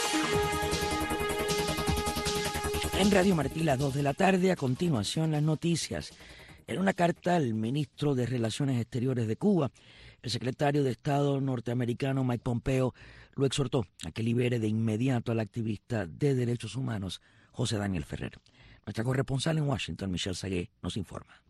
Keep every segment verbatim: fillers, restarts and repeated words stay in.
En Radio Martí, las dos de la tarde, a continuación las noticias. En una carta al ministro de Relaciones Exteriores de Cuba, el secretario de Estado norteamericano Mike Pompeo lo exhortó a que libere de inmediato al activista de derechos humanos José Daniel Ferrer. Nuestra corresponsal en Washington, Michelle Sagué, nos informa.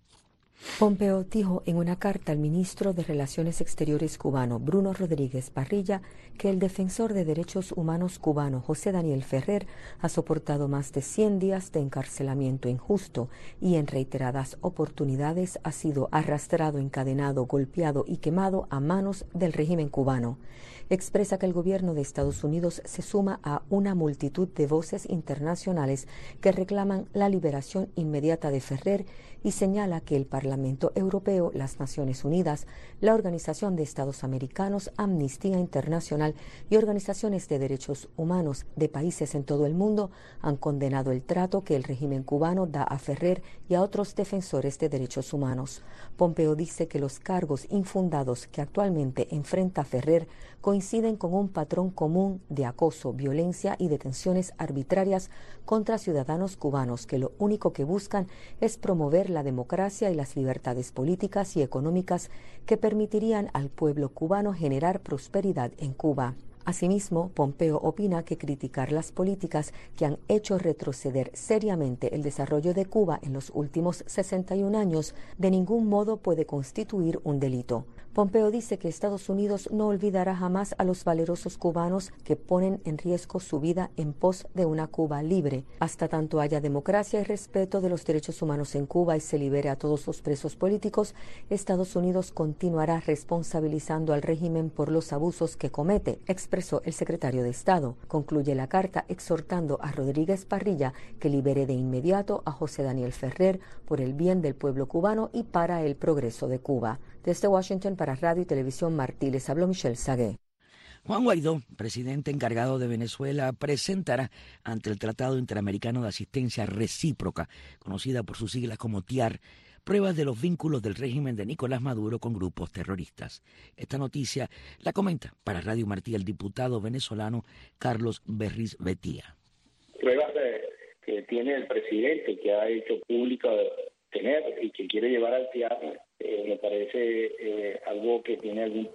Pompeo dijo en una carta al ministro de Relaciones Exteriores cubano, Bruno Rodríguez Parrilla, que el defensor de derechos humanos cubano, José Daniel Ferrer, ha soportado más de cien días de encarcelamiento injusto y en reiteradas oportunidades ha sido arrastrado, encadenado, golpeado y quemado a manos del régimen cubano. Expresa que el gobierno de Estados Unidos se suma a una multitud de voces internacionales que reclaman la liberación inmediata de Ferrer y señala que el Parlamento Europeo, las Naciones Unidas, la Organización de Estados Americanos, Amnistía Internacional y organizaciones de derechos humanos de países en todo el mundo han condenado el trato que el régimen cubano da a Ferrer y a otros defensores de derechos humanos. Pompeo dice que los cargos infundados que actualmente enfrenta Ferrer coinciden con un patrón común de acoso, violencia y detenciones arbitrarias contra ciudadanos cubanos que lo único que buscan es promover la democracia y las libertades políticas y económicas que permitirían al pueblo cubano generar prosperidad en Cuba. Asimismo, Pompeo opina que criticar las políticas que han hecho retroceder seriamente el desarrollo de Cuba en los últimos sesenta y un años de ningún modo puede constituir un delito. Pompeo dice que Estados Unidos no olvidará jamás a los valerosos cubanos que ponen en riesgo su vida en pos de una Cuba libre. Hasta tanto haya democracia y respeto de los derechos humanos en Cuba y se libere a todos los presos políticos, Estados Unidos continuará responsabilizando al régimen por los abusos que comete, expresó el secretario de Estado. Concluye la carta exhortando a Rodríguez Parrilla que libere de inmediato a José Daniel Ferrer por el bien del pueblo cubano y para el progreso de Cuba. Desde Washington para Radio y Televisión Martí les habló Michelle Sagué. Juan Guaidó, presidente encargado de Venezuela, presentará ante el Tratado Interamericano de Asistencia Recíproca, conocida por sus siglas como T I A R, pruebas de los vínculos del régimen de Nicolás Maduro con grupos terroristas. Esta noticia la comenta para Radio Martí el diputado venezolano Carlos Berriz Betía. Pruebas de, que tiene el presidente, que ha hecho pública de tener y que quiere llevar al T I A R, eh, me parece eh, algo que tiene algún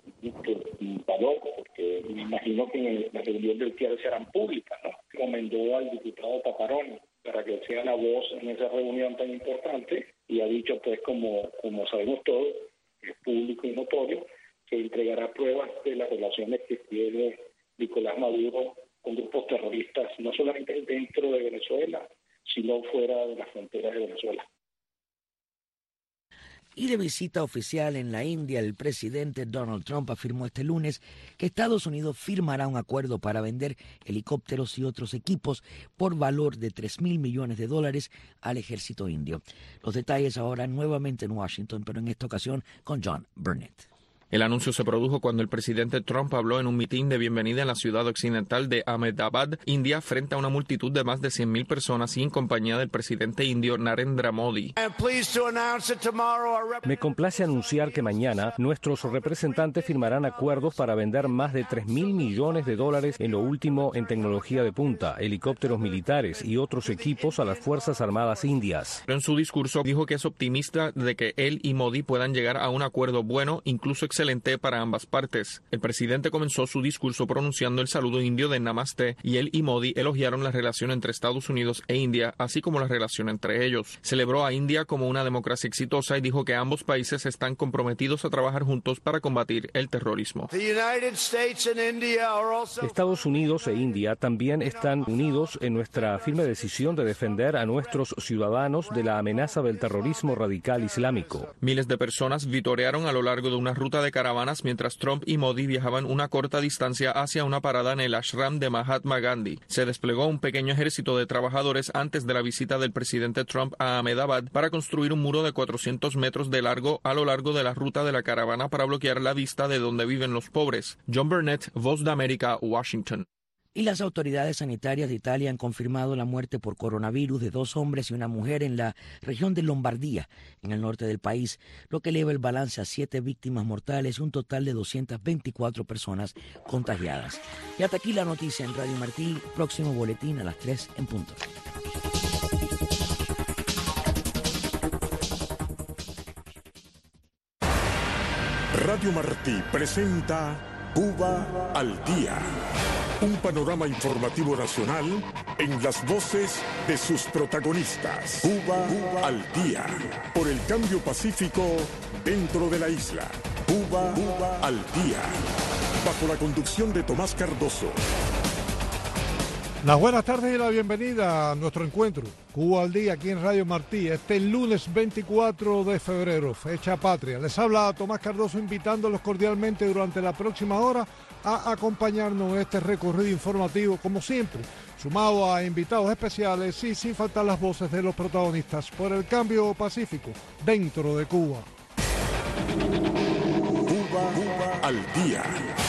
valor, porque me imagino que en la reunión del T I A R serán públicas, ¿no? Recomendó al diputado Paparoni para que sea la voz en esa reunión tan importante y ha dicho, pues, como, como sabemos todos, es público y notorio, que entregará pruebas de las relaciones que tiene Nicolás Maduro con grupos terroristas, no solamente dentro de Venezuela, sino fuera de las fronteras de Venezuela. Y de visita oficial en la India, el presidente Donald Trump afirmó este lunes que Estados Unidos firmará un acuerdo para vender helicópteros y otros equipos por valor de tres mil millones de dólares al ejército indio. Los detalles ahora nuevamente en Washington, pero en esta ocasión con John Burnett. El anuncio se produjo cuando el presidente Trump habló en un mitin de bienvenida en la ciudad occidental de Ahmedabad, India, frente a una multitud de más de cien mil personas y en compañía del presidente indio Narendra Modi. Me complace anunciar que mañana nuestros representantes firmarán acuerdos para vender más de tres mil millones de dólares en lo último en tecnología de punta, helicópteros militares y otros equipos a las Fuerzas Armadas indias. En su discurso dijo que es optimista de que él y Modi puedan llegar a un acuerdo bueno, incluso excelente para ambas partes. El presidente comenzó su discurso pronunciando el saludo indio de Namaste y él y Modi elogiaron la relación entre Estados Unidos e India, así como la relación entre ellos. Celebró a India como una democracia exitosa y dijo que ambos países están comprometidos a trabajar juntos para combatir el terrorismo. Estados Unidos e India también están unidos en nuestra firme decisión de defender a nuestros ciudadanos de la amenaza del terrorismo radical islámico. Miles de personas vitorearon a lo largo de una ruta de caravanas mientras Trump y Modi viajaban una corta distancia hacia una parada en el ashram de Mahatma Gandhi. Se desplegó un pequeño ejército de trabajadores antes de la visita del presidente Trump a Ahmedabad para construir un muro de cuatrocientos metros de largo a lo largo de la ruta de la caravana para bloquear la vista de donde viven los pobres. John Burnett, Voz de América, Washington. Y las autoridades sanitarias de Italia han confirmado la muerte por coronavirus de dos hombres y una mujer en la región de Lombardía, en el norte del país, lo que eleva el balance a siete víctimas mortales y un total de doscientas veinticuatro personas contagiadas. Y hasta aquí la noticia en Radio Martí. Próximo boletín a las tres en punto. Radio Martí presenta Cuba al Día. Un panorama informativo nacional en las voces de sus protagonistas. Cuba, Cuba al Día. Por el cambio pacífico dentro de la isla. Cuba, Cuba al Día. Bajo la conducción de Tomás Cardoso. Las buenas tardes y la bienvenida a nuestro encuentro. Cuba al Día aquí en Radio Martí. Este lunes veinticuatro de febrero, fecha patria. Les habla Tomás Cardoso invitándolos cordialmente durante la próxima hora a acompañarnos en este recorrido informativo, como siempre, sumado a invitados especiales y sin faltar las voces de los protagonistas por el cambio pacífico dentro de Cuba. Cuba, Cuba al Día.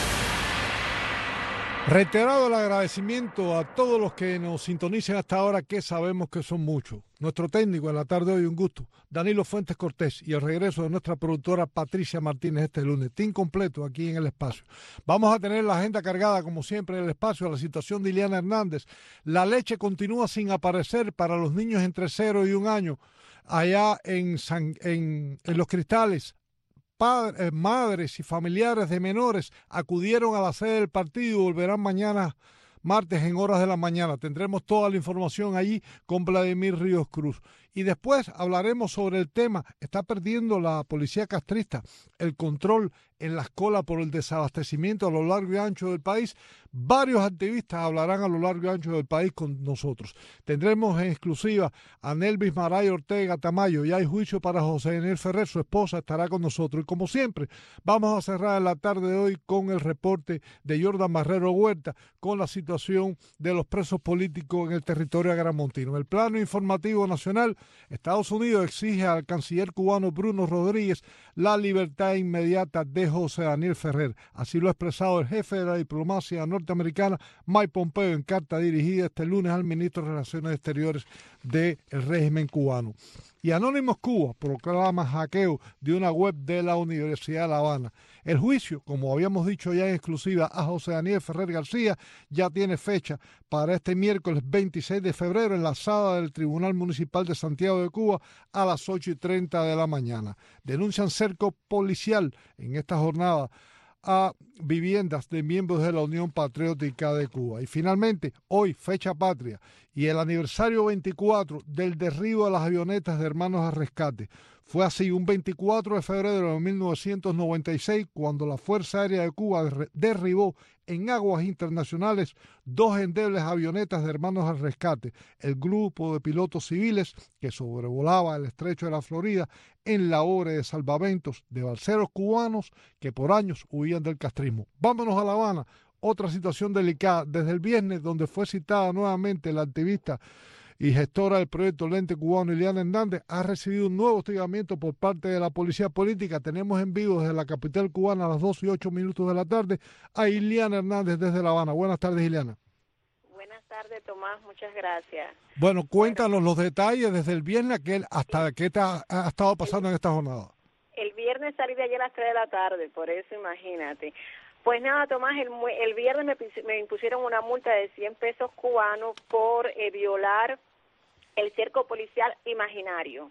Reiterado el agradecimiento a todos los que nos sintonicen hasta ahora, que sabemos que son muchos. Nuestro técnico en la tarde de hoy, un gusto, Danilo Fuentes Cortés, y el regreso de nuestra productora Patricia Martínez este lunes, team completo aquí en el espacio. Vamos a tener la agenda cargada, como siempre, en el espacio, la situación de Iliana Hernández. La leche continúa sin aparecer para los niños entre cero y un año, allá en, San, en, en Los Cristales. Padres, madres y familiares de menores acudieron a la sede del partido y volverán mañana martes en horas de la mañana. Tendremos toda la información allí con Vladimir Ríos Cruz. Y después hablaremos sobre el tema, está perdiendo la policía castrista el control en las colas por el desabastecimiento a lo largo y ancho del país. Varios activistas hablarán a lo largo y ancho del país con nosotros. Tendremos en exclusiva a Nelvis Maray Ortega Tamayo. Ya hay juicio para José Daniel Ferrer, su esposa estará con nosotros. Y como siempre, vamos a cerrar la tarde de hoy con el reporte de Jordan Marrero Huerta con la situación de los presos políticos en el territorio agramontino. En el plano informativo nacional, Estados Unidos exige al canciller cubano Bruno Rodríguez la libertad inmediata de José Daniel Ferrer. Así lo ha expresado el jefe de la diplomacia norteamericana, Mike Pompeo, en carta dirigida este lunes al ministro de Relaciones Exteriores del régimen cubano. Y Anónimos Cuba proclama hackeo de una web de la Universidad de La Habana. El juicio, como habíamos dicho ya en exclusiva a José Daniel Ferrer García, ya tiene fecha para este miércoles veintiséis de febrero en la sala del Tribunal Municipal de Santiago de Cuba a las ocho y treinta de la mañana. Denuncian cerco policial en esta jornada a viviendas de miembros de la Unión Patriótica de Cuba. Y finalmente, hoy, fecha patria, y el aniversario veinticuatro del derribo de las avionetas de Hermanos al Rescate. Fue así, un veinticuatro de febrero de mil novecientos noventa y seis, cuando la Fuerza Aérea de Cuba derribó en aguas internacionales dos endebles avionetas de Hermanos al Rescate, el grupo de pilotos civiles que sobrevolaba el estrecho de la Florida en labores de salvamentos de balseros cubanos que por años huían del castrismo. Vámonos a La Habana, otra situación delicada. Desde el viernes, donde fue citada nuevamente la activista y gestora del proyecto Lente Cubano, Iliana Hernández, ha recibido un nuevo hostigamiento por parte de la policía política. Tenemos en vivo desde la capital cubana a las dos y ocho minutos de la tarde a Iliana Hernández desde La Habana. Buenas tardes, Iliana. Buenas tardes, Tomás. Muchas gracias. Bueno, cuéntanos bueno, los detalles desde el viernes hasta qué te ha, ha estado pasando en esta jornada. El viernes salí de ayer a las tres de la tarde, por eso imagínate. Pues nada, Tomás, el, el viernes me, me impusieron una multa de cien pesos cubanos por eh, violar el cerco policial imaginario.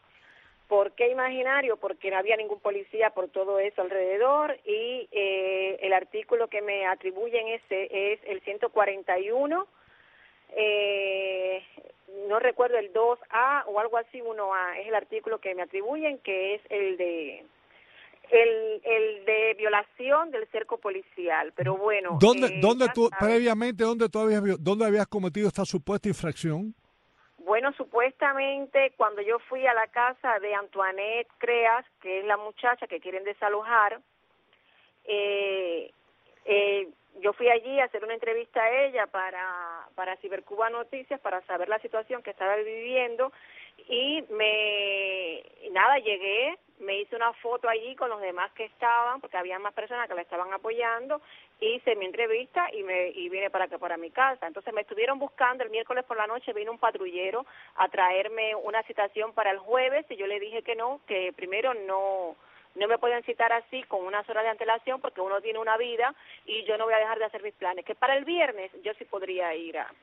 ¿Por qué imaginario? Porque no había ningún policía por todo eso alrededor y eh, el artículo que me atribuyen ese es el ciento cuarenta y uno, eh, no recuerdo el dos A o algo así, uno A, es el artículo que me atribuyen, que es el de... El, el de violación del cerco policial, pero bueno. ¿Dónde, eh, dónde tú, sabes, previamente, dónde tú habías, dónde habías cometido esta supuesta infracción? Bueno, supuestamente cuando yo fui a la casa de Antoinette Creas, que es la muchacha que quieren desalojar, eh, eh, yo fui allí a hacer una entrevista a ella para, para Cibercuba Noticias, para saber la situación que estaba viviendo, y me, nada, llegué, me hice una foto allí con los demás que estaban, porque había más personas que la estaban apoyando, hice mi entrevista y me y vine para acá, para mi casa. Entonces me estuvieron buscando, el miércoles por la noche vino un patrullero a traerme una citación para el jueves, y yo le dije que no, que primero no... no me pueden citar así con unas horas de antelación porque uno tiene una vida y yo no voy a dejar de hacer mis planes, que para el viernes yo sí podría ir a,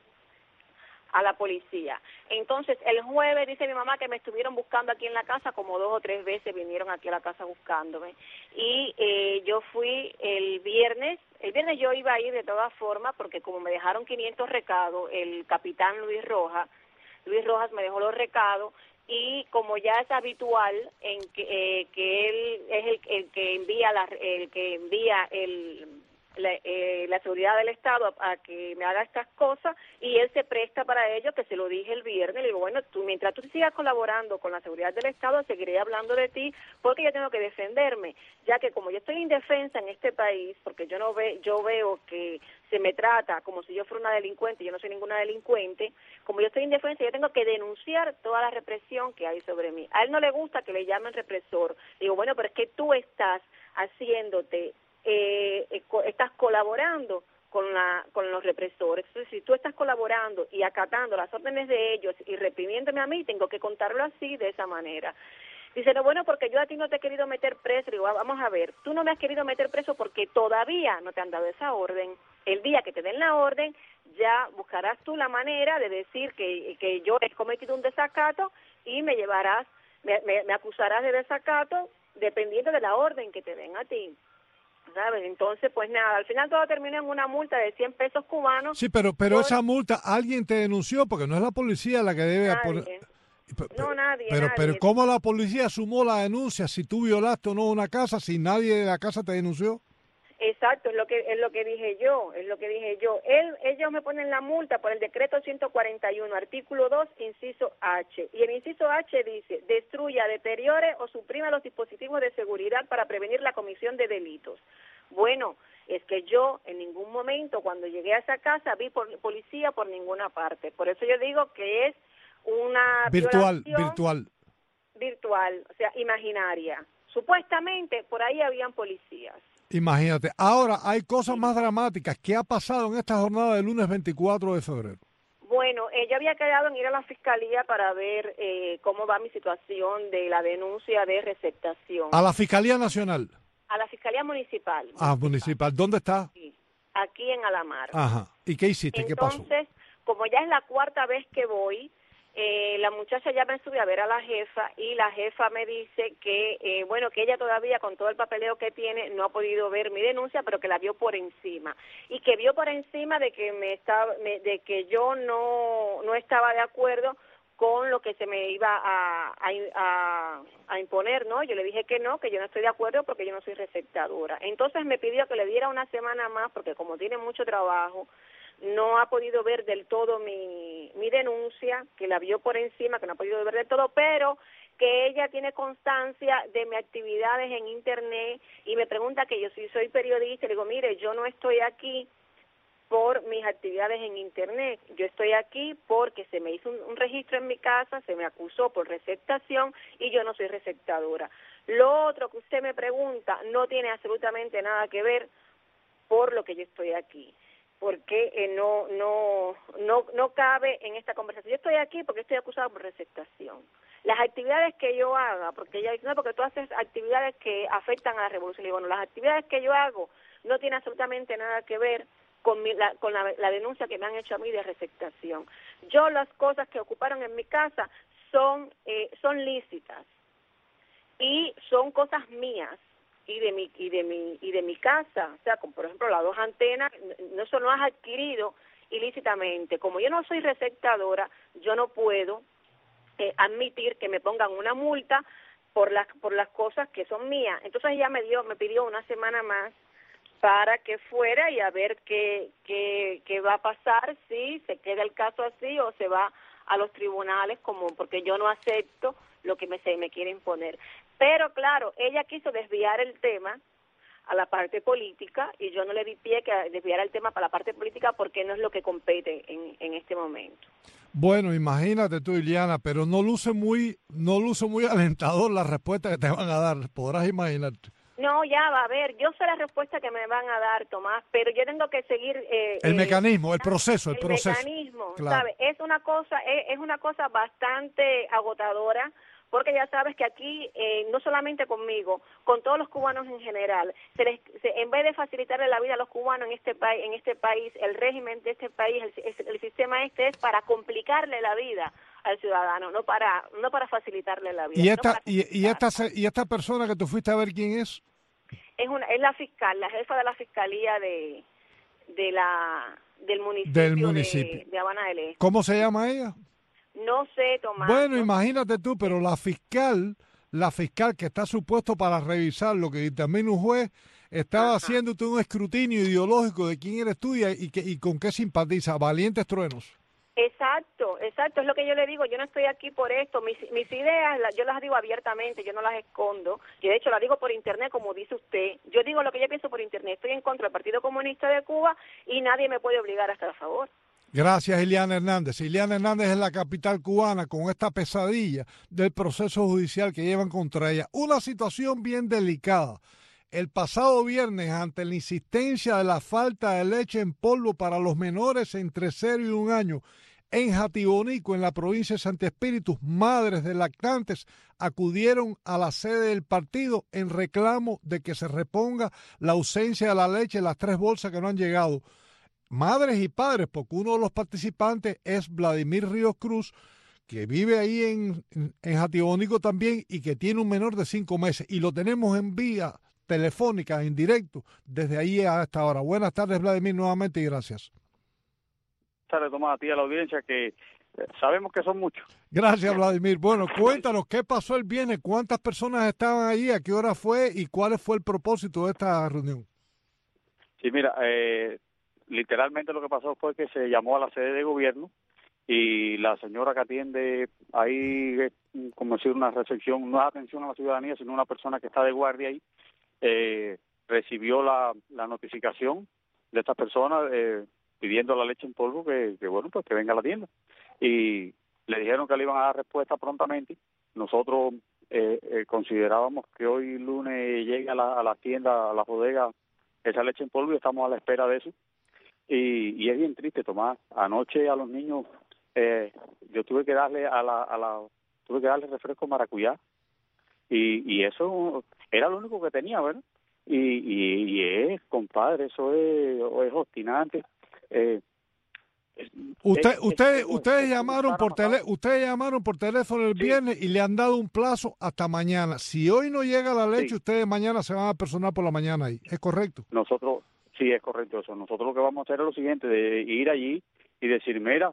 a la policía. Entonces, el jueves dice mi mamá que me estuvieron buscando aquí en la casa, como dos o tres veces vinieron aquí a la casa buscándome, y eh, yo fui el viernes, el viernes yo iba a ir de todas formas porque como me dejaron quinientos recados, el capitán Luis Rojas, Luis Rojas me dejó los recados, y como ya es habitual en que, eh, que él es el, el que envía la, el que envía el la, eh, la seguridad del Estado a, a que me haga estas cosas, y él se presta para ello, que se lo dije el viernes, le digo, bueno, tú mientras tú sigas colaborando con la seguridad del Estado, seguiré hablando de ti, porque yo tengo que defenderme, ya que como yo estoy indefensa en este país, porque yo no ve, yo veo que se me trata como si yo fuera una delincuente, yo no soy ninguna delincuente, como yo estoy indefensa, yo tengo que denunciar toda la represión que hay sobre mí. A él no le gusta que le llamen represor. Digo, bueno, pero es que tú estás haciéndote, eh, eh, co- estás colaborando con la con los represores. Entonces, si tú estás colaborando y acatando las órdenes de ellos y reprimiéndome a mí, tengo que contarlo así, de esa manera. Dice, no, bueno, porque yo a ti no te he querido meter preso. Digo, vamos a ver, tú no me has querido meter preso porque todavía no te han dado esa orden. El día que te den la orden, ya buscarás tú la manera de decir que, que yo he cometido un desacato y me llevarás, me, me, me acusarás de desacato dependiendo de la orden que te den a ti, ¿sabes? Entonces, pues nada, al final todo termina en una multa de cien pesos cubanos. Sí, pero pero por... esa multa, ¿alguien te denunció? Porque no es la policía la que debe Nadie. poner... Pero, No, nadie, pero, nadie. pero ¿cómo la policía sumó la denuncia si tú violaste o no una casa, si nadie de la casa te denunció? Exacto, es lo que es lo que dije yo, es lo que dije yo. Él, ellos me ponen la multa por el decreto ciento cuarenta y uno, artículo dos, inciso H. Y el inciso H dice, destruya, deteriore o suprima los dispositivos de seguridad para prevenir la comisión de delitos. Bueno, es que yo en ningún momento cuando llegué a esa casa vi por, policía por ninguna parte. Por eso yo digo que es una virtual, violación virtual. virtual, o sea, imaginaria. Supuestamente por ahí habían policías. Imagínate. Ahora hay cosas más dramáticas. ¿Qué ha pasado en esta jornada del lunes veinticuatro de febrero? Bueno, eh, yo había quedado en ir a la fiscalía para ver eh, cómo va mi situación de la denuncia de receptación. A la Fiscalía Nacional. A la fiscalía municipal. municipal. Ah, municipal. ¿Dónde está? Sí, aquí en Alamar. Ajá. ¿Y qué hiciste? Entonces, ¿Qué pasó? Entonces, como ya es la cuarta vez que voy, eh, la muchacha ya me subió a ver a la jefa y la jefa me dice que, eh, bueno, que ella todavía con todo el papeleo que tiene no ha podido ver mi denuncia, pero que la vio por encima y que vio por encima de que me estaba, me, de que yo no no estaba de acuerdo con lo que se me iba a, a, a, a imponer, ¿no? Yo le dije que no, que yo no estoy de acuerdo porque yo no soy receptadora. Entonces me pidió que le diera una semana más porque como tiene mucho trabajo, no ha podido ver del todo mi, mi denuncia, que la vio por encima, que no ha podido ver del todo, pero que ella tiene constancia de mis actividades en Internet y me pregunta que yo si soy periodista, le digo, mire, yo no estoy aquí por mis actividades en Internet, yo estoy aquí porque se me hizo un, un registro en mi casa, se me acusó por receptación y yo no soy receptadora. Lo otro que usted me pregunta no tiene absolutamente nada que ver por lo que yo estoy aquí, porque eh, no no no no cabe en esta conversación. Yo estoy aquí porque estoy acusada por receptación. Las actividades que yo haga, porque ella dice, no, porque tú haces actividades que afectan a la revolución. Y bueno, las actividades que yo hago no tienen absolutamente nada que ver con, mi, la, con la, la denuncia que me han hecho a mí de receptación. Yo las cosas que ocuparon en mi casa son eh, son lícitas y son cosas mías y de mi y de mi y de mi casa, o sea, como por ejemplo las dos antenas, no eso no has adquirido ilícitamente. Como yo no soy receptadora, yo no puedo eh, admitir que me pongan una multa por las por las cosas que son mías. Entonces ella me dio me pidió una semana más para que fuera y a ver qué qué qué va a pasar, si se queda el caso así o se va a los tribunales, como porque yo no acepto lo que me se me quiere imponer. Pero claro, ella quiso desviar el tema a la parte política, y yo no le di pie que desviara el tema para la parte política porque no es lo que compete en, en este momento. Bueno, imagínate tú, Iliana, pero no luce muy, no luce muy alentador la respuesta que te van a dar, podrás imaginarte. No, ya va a ver, yo sé la respuesta que me van a dar, Tomás, pero yo tengo que seguir... Eh, el eh, mecanismo, el proceso, el, el proceso. El mecanismo, claro. ¿sabes? Es una cosa, es, es una cosa bastante agotadora, porque ya sabes que aquí, eh, no solamente conmigo, con todos los cubanos en general, se les, se, en vez de facilitarle la vida a los cubanos en este país, en este país, el régimen de este país, el, el sistema este es para complicarle la vida al ciudadano, no para no para facilitarle la vida. ¿Y esta, no y, y, esta, y esta persona que tú fuiste a ver, quién es? Es una, es la fiscal, la jefa de la fiscalía de de la del municipio, del municipio. De, de Habana del Este. ¿Cómo se llama ella? No sé, Tomás. Bueno, no imagínate tú, pero la fiscal, la fiscal que está supuesto para revisar lo que dictamina un juez, estaba Ajá. haciéndote un escrutinio ideológico de quién eres tú y, y, que, y con qué simpatiza. Valientes truenos. Exacto, exacto, es lo que yo le digo, yo no estoy aquí por esto, mis, mis ideas yo las digo abiertamente, yo no las escondo, yo de hecho las digo por internet como dice usted, yo digo lo que yo pienso por internet, estoy en contra del Partido Comunista de Cuba y nadie me puede obligar a estar a favor. Gracias, Iliana Hernández. Iliana Hernández es la capital cubana con esta pesadilla del proceso judicial que llevan contra ella, una situación bien delicada. El pasado viernes, ante la insistencia de la falta de leche en polvo para los menores entre cero y un año, en Jatibonico, en la provincia de Santi Espíritu, madres de lactantes acudieron a la sede del partido en reclamo de que se reponga la ausencia de la leche, las tres bolsas que no han llegado. Madres y padres, porque uno de los participantes es Vladimir Ríos Cruz, que vive ahí en, en, en Jatibonico también y que tiene un menor de cinco meses. Y lo tenemos en vía telefónica, en directo, desde ahí a esta hora. Buenas tardes, Vladimir, nuevamente y gracias. Buenas tardes, Tomás, a ti a la audiencia, que sabemos que son muchos. Gracias, Vladimir. Bueno, cuéntanos, ¿qué pasó el viernes? ¿Cuántas personas estaban ahí? ¿A qué hora fue? ¿Y cuál fue el propósito de esta reunión? Sí, mira, eh, literalmente lo que pasó fue que se llamó a la sede de gobierno y la señora que atiende ahí, como decir, una recepción, no es atención a la ciudadanía, sino una persona que está de guardia ahí, eh, recibió la, la notificación de estas personas eh, pidiendo la leche en polvo que, que, bueno, pues que venga a la tienda. Y le dijeron que le iban a dar respuesta prontamente. Nosotros eh, eh, considerábamos que hoy lunes llegue a la, a la tienda, a la bodega, esa leche en polvo y estamos a la espera de eso. Y, y es bien triste, Tomás. Anoche a los niños eh, yo tuve que darle a la, a la tuve que darle refresco maracuyá y, y eso era lo único que tenía, ¿verdad? Y, y, y es, compadre, eso es, es obstinante. Eh, Usted, es, ustedes, es, ustedes es, llamaron es por tele, ustedes llamaron por teléfono el sí. viernes y le han dado un plazo hasta mañana. Si hoy no llega la leche, sí. ustedes mañana se van a personar por la mañana ahí. ¿Es correcto? Nosotros, sí, es correcto eso. Nosotros lo que vamos a hacer es lo siguiente, de ir allí y decir, mira,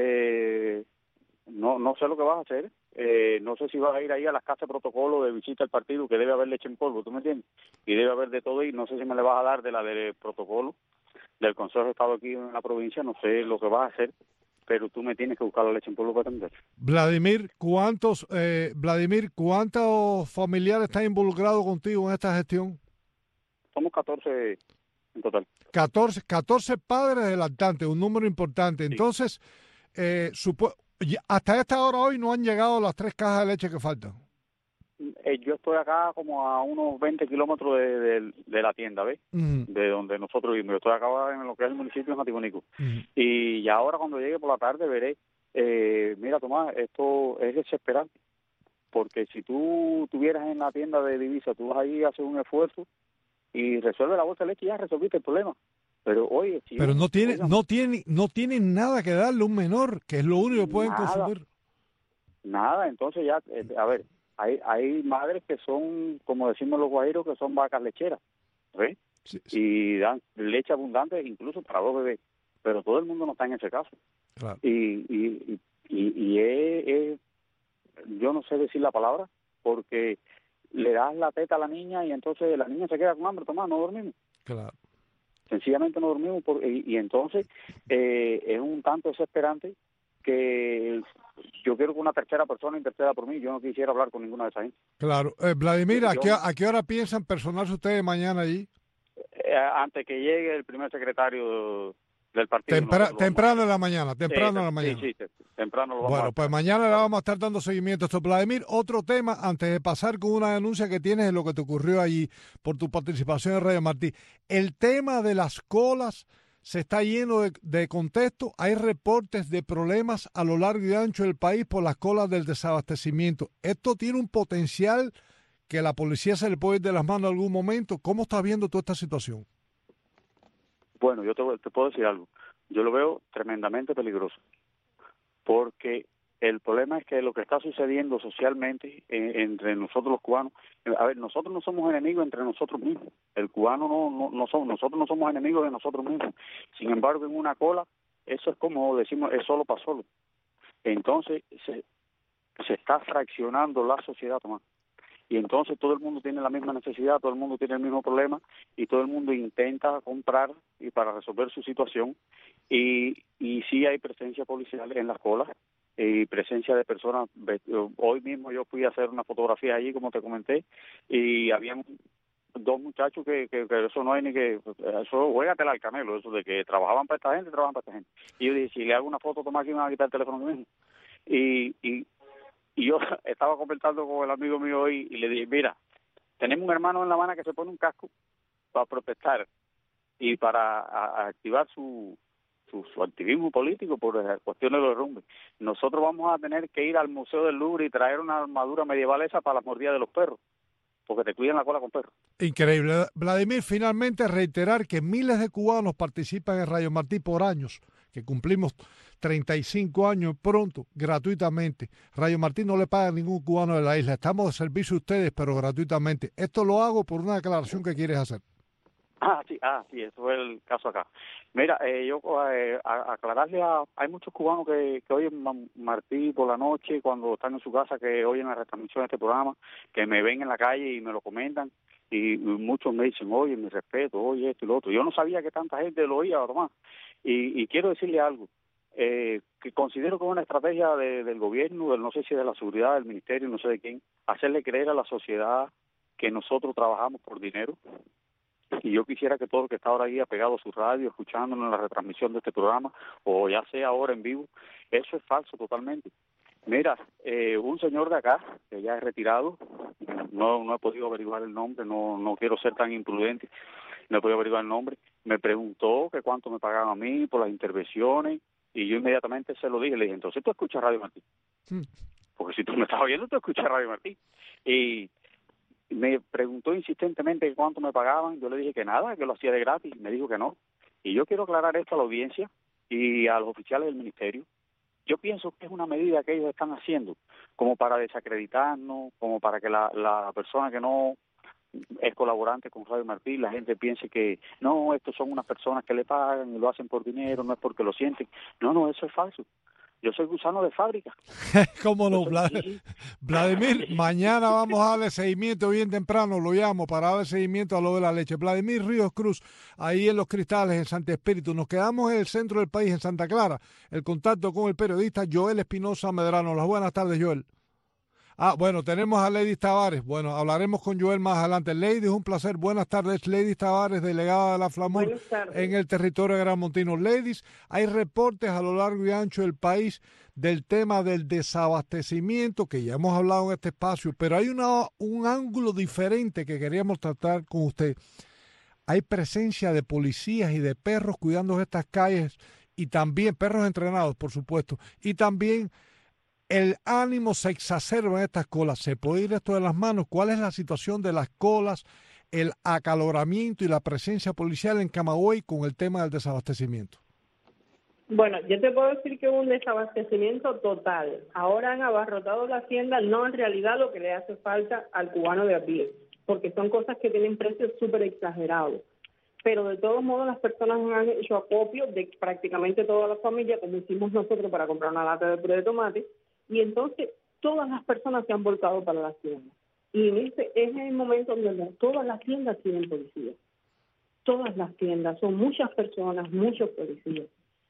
eh, no, no sé lo que vas a hacer. Eh, no sé si vas a ir ahí a las casas de protocolo de visita al partido, que debe haber leche en polvo, ¿tú me entiendes? Y debe haber de todo y no sé si me le vas a dar de la del protocolo del Consejo de Estado aquí en la provincia, no sé lo que vas a hacer, pero tú me tienes que buscar la leche en polvo para atender. Vladimir, ¿cuántos, eh, Vladimir, cuántos familiares están involucrados contigo en esta gestión? Somos catorce en total. catorce, catorce padres de lactantes, un número importante. Entonces, sí. eh, supo hasta esta hora hoy no han llegado las tres cajas de leche que faltan. Eh, yo estoy acá como a unos veinte kilómetros de, de, de la tienda, ¿ves? Uh-huh. De donde nosotros vivimos. Yo estoy acá en lo que es el municipio de Jatibonico. Uh-huh. Y ya ahora cuando llegue por la tarde veré, eh, mira Tomás, esto es desesperante. Porque si tú estuvieras en la tienda de divisas, tú vas ahí a hacer un esfuerzo y resuelve la bolsa de leche y ya resolviste el problema. Pero oye, si pero no tiene, oigan, no tiene, no tienen nada que darle a un menor, que es lo único que pueden nada, consumir. Nada, entonces ya, eh, a ver, hay hay madres que son, como decimos los guajiros, que son vacas lecheras, ¿ves? Sí, sí. Y dan leche abundante incluso para dos bebés, pero todo el mundo no está en ese caso. Claro. Y y y, y es, es, yo no sé decir la palabra, porque le das la teta a la niña y entonces la niña se queda con hambre, Tomás, no dormimos. Claro. Sencillamente no dormimos por, y, y entonces eh, es un tanto desesperante que yo quiero que una tercera persona interceda por mí. Yo no quisiera hablar con ninguna de esas gente. Claro. Eh, Vladimir, ¿a qué, ¿a qué hora piensan personarse ustedes mañana allí? eh, antes que llegue el primer secretario del partido. Tempra temprano en la mañana, temprano sí, en la mañana. Sí, sí, temprano lo vamos Bueno, a pues mañana le vamos a estar dando seguimiento a esto. Vladimir, otro tema, antes de pasar con una denuncia que tienes de lo que te ocurrió allí por tu participación en Radio Martí. El tema de las colas se está lleno de, de contexto. Hay reportes de problemas a lo largo y ancho del país por las colas del desabastecimiento. Esto tiene un potencial que la policía se le puede ir de las manos en algún momento. ¿Cómo estás viendo toda esta situación? Bueno, yo te, te puedo decir algo. Yo lo veo tremendamente peligroso, porque el problema es que lo que está sucediendo socialmente eh, entre nosotros los cubanos, a ver, nosotros no somos enemigos entre nosotros mismos. El cubano no, no, no somos, nosotros no somos enemigos de nosotros mismos. Sin embargo, en una cola, eso es como decimos, es solo para solo. Entonces, se, se está fraccionando la sociedad, Tomás. Y entonces todo el mundo tiene la misma necesidad, todo el mundo tiene el mismo problema y todo el mundo intenta comprar y para resolver su situación. Y, y sí hay presencia policial en las colas y presencia de personas. Hoy mismo yo fui a hacer una fotografía allí, como te comenté, y habían dos muchachos que, que, que eso no hay ni que, eso juégatela al camelo, eso de que trabajaban para esta gente, trabajan para esta gente. Y yo dije, si le hago una foto, Tomás, que me van a quitar el teléfono mismo. Y, y Y yo estaba conversando con el amigo mío hoy y le dije, mira, tenemos un hermano en La Habana que se pone un casco para protestar y para a, a activar su, su su activismo político por cuestiones de los derrumbes. Nosotros vamos a tener que ir al Museo del Louvre y traer una armadura medieval esa para las mordidas de los perros, porque te cuidan la cola con perros. Increíble. Vladimir, finalmente reiterar que miles de cubanos participan en Radio Martí por años, que cumplimos treinta y cinco años pronto, gratuitamente. Radio Martí no le paga a ningún cubano de la isla. Estamos de servicio a ustedes, pero gratuitamente. Esto lo hago por una declaración que quieres hacer. Ah, sí, ah, sí, eso es el caso acá. Mira, eh, yo eh, a, aclararle a... Hay muchos cubanos que, que oyen Martí por la noche, cuando están en su casa, que oyen la retransmisión de este programa, que me ven en la calle y me lo comentan, y, y muchos me dicen, oye, mi respeto, oye, esto y lo otro. Yo no sabía que tanta gente lo oía, Tomás. Y, y quiero decirle algo, eh, que considero que es una estrategia de, del gobierno, del, no sé si de la seguridad, del ministerio, no sé de quién, hacerle creer a la sociedad que nosotros trabajamos por dinero. Y yo quisiera que todo el que está ahora ahí apegado a su radio, escuchándonos en la retransmisión de este programa, o ya sea ahora en vivo, eso es falso totalmente. Mira, eh, un señor de acá, que ya es retirado, no no he podido averiguar el nombre, no no quiero ser tan imprudente, no he podido averiguar el nombre, me preguntó que cuánto me pagaban a mí por las intervenciones, y yo inmediatamente se lo dije, le dije, entonces tú escuchas Radio Martí. Hmm. Porque si tú me estás oyendo, tú escuchas Radio Martí. Y me preguntó insistentemente cuánto me pagaban, yo le dije que nada, que lo hacía de gratis, me dijo que no. Y yo quiero aclarar esto a la audiencia y a los oficiales del ministerio. Yo pienso que es una medida que ellos están haciendo como para desacreditarnos, como para que la, la persona que no es colaborante con Radio Martí, la gente piense que no, estos son unas personas que le pagan y lo hacen por dinero, no es porque lo sienten. No, no, eso es falso. Yo soy gusano de fábrica. ¿Cómo no, Vladimir? Vladimir, mañana vamos a darle seguimiento bien temprano, lo llamo para darle seguimiento a lo de la leche. Vladimir Ríos Cruz, ahí en Los Cristales, en Santo Espíritu. Nos quedamos en el centro del país, en Santa Clara. El contacto con el periodista Joel Espinosa Medrano. Las buenas tardes, Joel. Ah, bueno, tenemos a Lady Tavares. Bueno, hablaremos con Joel más adelante. Lady, es un placer. Buenas tardes, Lady Tavares, delegada de la Flamur en el territorio de Gran Montino. Ladies, hay reportes a lo largo y ancho del país del tema del desabastecimiento, que ya hemos hablado en este espacio, pero hay una, un ángulo diferente que queríamos tratar con usted. Hay presencia de policías y de perros cuidando estas calles, y también perros entrenados, por supuesto, y también el ánimo se exacerba en estas colas. ¿Se puede ir esto de las manos? ¿Cuál es la situación de las colas, el acaloramiento y la presencia policial en Camagüey con el tema del desabastecimiento? Bueno, yo te puedo decir que hubo un desabastecimiento total. Ahora han abarrotado la hacienda, no en realidad lo que le hace falta al cubano de a pie, porque son cosas que tienen precios súper exagerados. Pero de todos modos las personas han hecho acopio de prácticamente toda la familia, como hicimos nosotros para comprar una lata de puré de tomate, y entonces todas las personas se han volcado para las tiendas. Y en este es el momento donde todas las tiendas tienen policías. Todas las tiendas, son muchas personas, muchos policías.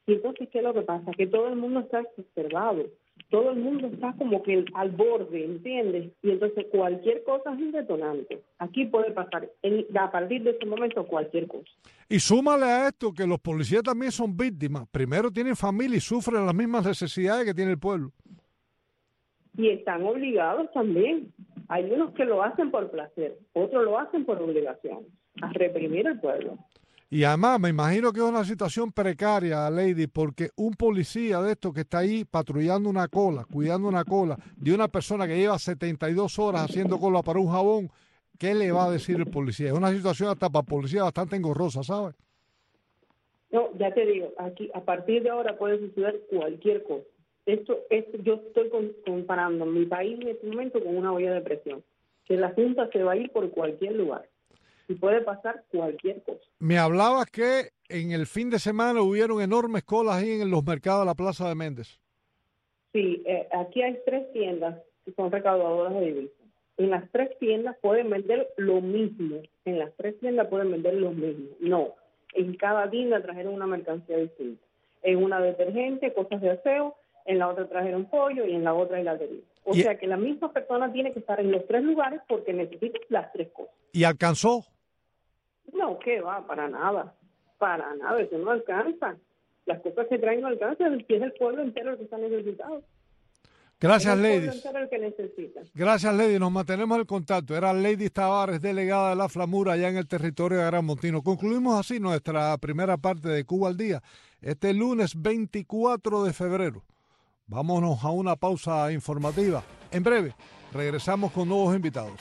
Y entonces, ¿qué es lo que pasa? Que todo el mundo está exacerbado, todo el mundo está como que al borde, ¿entiendes? Y entonces cualquier cosa es un detonante. Aquí puede pasar, en, a partir de ese momento, cualquier cosa. Y súmale a esto que los policías también son víctimas. Primero tienen familia y sufren las mismas necesidades que tiene el pueblo. Y están obligados también. Hay unos que lo hacen por placer, otros lo hacen por obligación, a reprimir al pueblo. Y además me imagino que es una situación precaria, Lady, porque un policía de estos que está ahí patrullando una cola, cuidando una cola, de una persona que lleva setenta y dos horas haciendo cola para un jabón, ¿qué le va a decir el policía? Es una situación hasta para policía bastante engorrosa, ¿sabes? No, ya te digo, aquí a partir de ahora puede suceder cualquier cosa. Esto, esto yo estoy con, comparando mi país en este momento con una olla de presión, que la Junta se va a ir por cualquier lugar. Y puede pasar cualquier cosa. Me hablabas que en el fin de semana hubieron enormes colas ahí en los mercados de la Plaza de Méndez. Sí, eh, aquí hay tres tiendas que son recaudadoras de divisas. En las tres tiendas pueden vender lo mismo. En las tres tiendas pueden vender lo mismo. No, en cada tienda trajeron una mercancía distinta. En una detergente, cosas de aseo, en la otra trajeron pollo y en la otra heladería. O sea que la misma persona tiene que estar en los tres lugares porque necesita las tres cosas. ¿Y alcanzó? No, ¿qué va? Para nada. Para nada, eso no alcanza. Las cosas que traen no alcanzan, si es el pueblo entero el que está necesitado. Gracias, Lady. ladies. Gracias, Lady. Nos mantenemos en contacto. Era Lady Tavares, delegada de la Flamura allá en el territorio de Gran Montino. Concluimos así nuestra primera parte de Cuba al Día, este lunes veinticuatro de febrero. Vámonos a una pausa informativa. En breve, regresamos con nuevos invitados.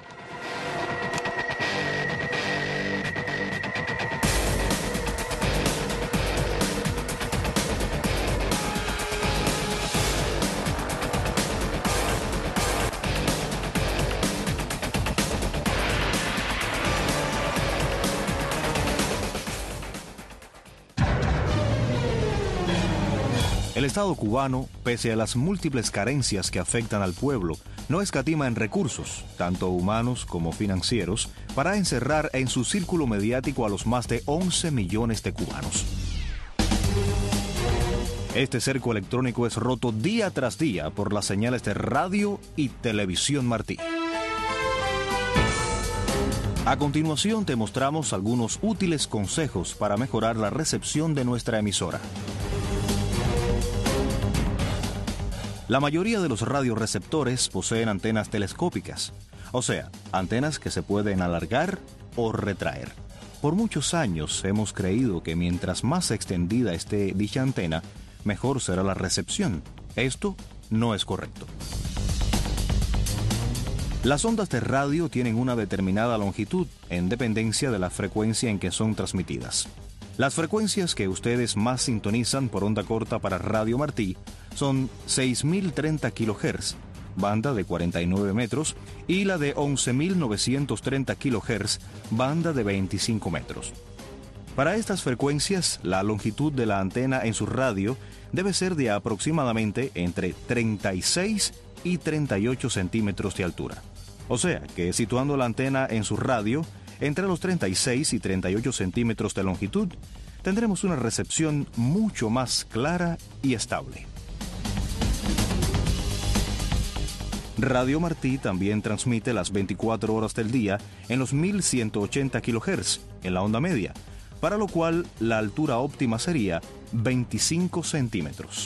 El Estado cubano, pese a las múltiples carencias que afectan al pueblo, no escatima en recursos, tanto humanos como financieros, para encerrar en su círculo mediático a los más de once millones de cubanos. Este cerco electrónico es roto día tras día por las señales de radio y televisión Martí. A continuación te mostramos algunos útiles consejos para mejorar la recepción de nuestra emisora. La mayoría de los radioreceptores poseen antenas telescópicas, o sea, antenas que se pueden alargar o retraer. Por muchos años hemos creído que mientras más extendida esté dicha antena, mejor será la recepción. Esto no es correcto. Las ondas de radio tienen una determinada longitud en dependencia de la frecuencia en que son transmitidas. Las frecuencias que ustedes más sintonizan por onda corta para Radio Martí son seis mil treinta kilohertz, banda de cuarenta y nueve metros, y la de once mil novecientos treinta kilohertz, banda de veinticinco metros. Para estas frecuencias, la longitud de la antena en su radio debe ser de aproximadamente entre treinta y seis y treinta y ocho centímetros de altura. O sea que situando la antena en su radio entre los treinta y seis y treinta y ocho centímetros de longitud, tendremos una recepción mucho más clara y estable. Radio Martí también transmite las veinticuatro horas del día en los mil ciento ochenta kilohertz en la onda media, para lo cual la altura óptima sería veinticinco centímetros.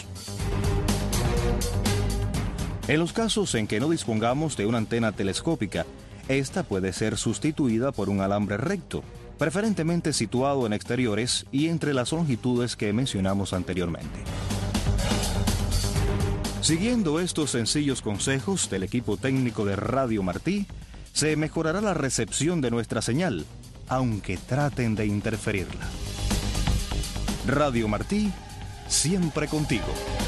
En los casos en que no dispongamos de una antena telescópica, esta puede ser sustituida por un alambre recto, preferentemente situado en exteriores y entre las longitudes que mencionamos anteriormente. Siguiendo estos sencillos consejos del equipo técnico de Radio Martí, se mejorará la recepción de nuestra señal, aunque traten de interferirla. Radio Martí, siempre contigo.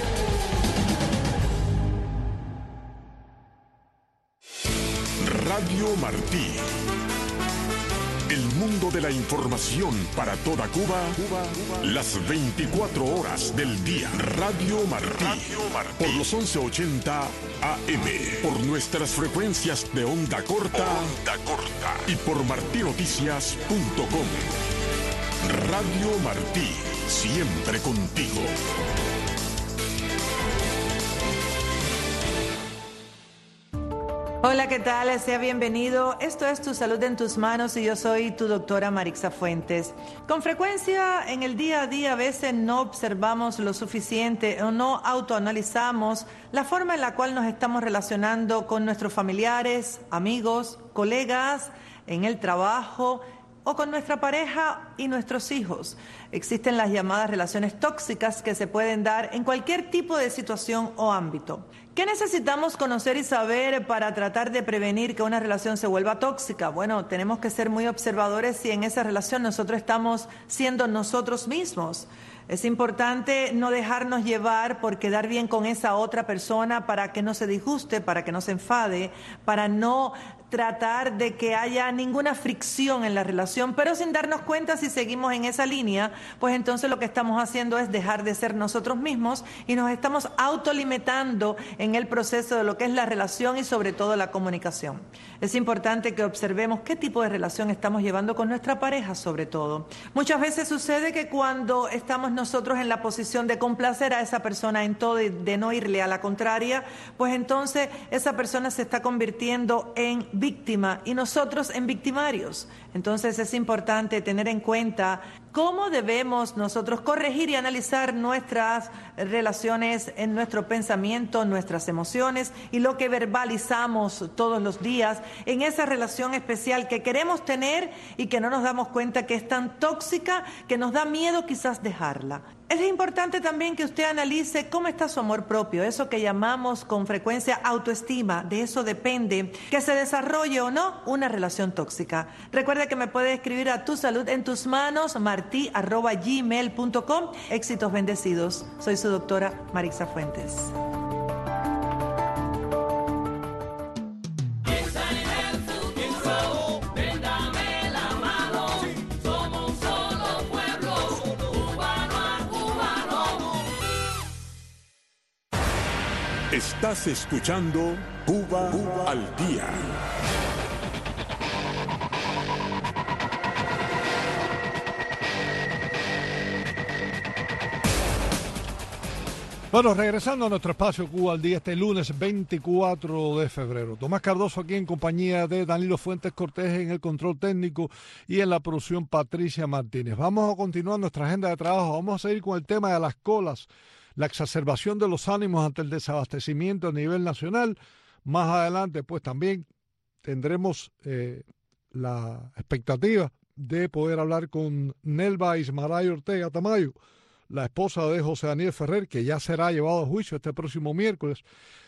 Radio Martí. El mundo de la información para toda Cuba, Cuba, Cuba. Las veinticuatro horas del día. Radio Martí. Radio Martí. Por los once ochenta A M. Por nuestras frecuencias de onda corta. Onda corta. Y por martinoticias punto com. Radio Martí. siempre contigo. Hola, ¿qué tal? Sea bienvenido. Esto es Tu Salud en Tus Manos y yo soy tu doctora Marixa Fuentes. Con frecuencia en el día a día a veces no observamos lo suficiente o no autoanalizamos la forma en la cual nos estamos relacionando con nuestros familiares, amigos, colegas, en el trabajo o con nuestra pareja y nuestros hijos. Existen las llamadas relaciones tóxicas que se pueden dar en cualquier tipo de situación o ámbito. ¿Qué necesitamos conocer y saber para tratar de prevenir que una relación se vuelva tóxica? Bueno, tenemos que ser muy observadores si en esa relación nosotros estamos siendo nosotros mismos. Es importante no dejarnos llevar por quedar bien con esa otra persona para que no se disguste, para que no se enfade, para no tratar de que haya ninguna fricción en la relación, pero sin darnos cuenta si seguimos en esa línea, pues entonces lo que estamos haciendo es dejar de ser nosotros mismos y nos estamos autolimitando en el proceso de lo que es la relación y sobre todo la comunicación. Es importante que observemos qué tipo de relación estamos llevando con nuestra pareja sobre todo. Muchas veces sucede que cuando estamos nosotros en la posición de complacer a esa persona en todo y de no irle a la contraria, pues entonces esa persona se está convirtiendo en víctima y nosotros en victimarios. Entonces es importante tener en cuenta cómo debemos nosotros corregir y analizar nuestras relaciones en nuestro pensamiento, nuestras emociones y lo que verbalizamos todos los días en esa relación especial que queremos tener y que no nos damos cuenta que es tan tóxica que nos da miedo quizás dejarla. Es importante también que usted analice cómo está su amor propio, eso que llamamos con frecuencia autoestima. De eso depende que se desarrolle o no una relación tóxica. Recuerda que me puede escribir a Tu Salud en Tus Manos, martí arroba gmail punto com. Éxitos bendecidos. Soy su doctora Marixa Fuentes. Estás escuchando Cuba, Cuba al Día. Bueno, regresando a nuestro espacio Cuba al Día este lunes veinticuatro de febrero. Tomás Cardoso aquí en compañía de Danilo Fuentes Cortés en el control técnico y en la producción Patricia Martínez. Vamos a continuar nuestra agenda de trabajo. Vamos a seguir con el tema de las colas, la exacerbación de los ánimos ante el desabastecimiento a nivel nacional. Más adelante, pues también tendremos eh, la expectativa de poder hablar con Nelva Ismaray Ortega Tamayo, la esposa de José Daniel Ferrer, que ya será llevado a juicio este próximo miércoles.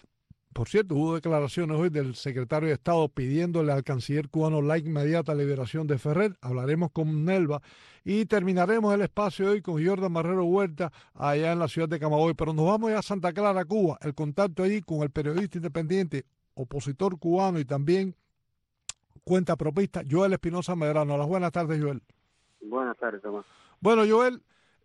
Por cierto, hubo declaraciones hoy del secretario de Estado pidiéndole al canciller cubano la inmediata liberación de Ferrer. Hablaremos con Nelva y terminaremos el espacio hoy con Jordan Marrero Huerta allá en la ciudad de Camagüey. Pero nos vamos ya a Santa Clara, Cuba. El contacto ahí con el periodista independiente, opositor cubano y también cuenta propista, Joel Espinosa Medrano. Las buenas tardes, Joel. Buenas tardes, Tomás. Bueno, Joel,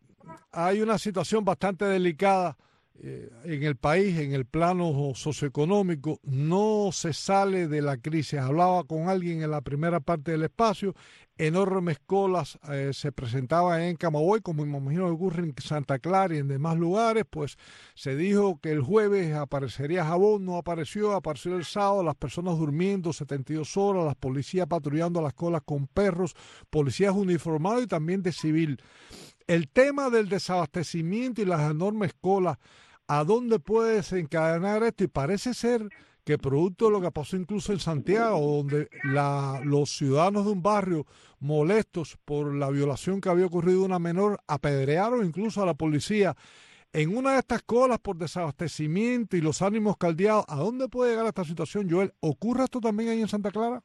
hay una situación bastante delicada eh, en el país, en el plano socioeconómico. No se sale de la crisis. Hablaba con alguien en la primera parte del espacio. Enormes colas eh, se presentaban en Camagüey, como me imagino que ocurre en Santa Clara y en demás lugares. Pues se dijo que el jueves aparecería jabón, no apareció, apareció el sábado, las personas durmiendo setenta y dos horas, las policías patrullando las colas con perros, policías uniformados y también de civil. El tema del desabastecimiento y las enormes colas, ¿a dónde puede desencadenar esto? Y parece ser que producto de lo que pasó incluso en Santiago, donde la, los ciudadanos de un barrio molestos por la violación que había ocurrido de una menor, apedrearon incluso a la policía en una de estas colas por desabastecimiento y los ánimos caldeados. ¿A dónde puede llegar esta situación, Joel? ¿Ocurre esto también ahí en Santa Clara?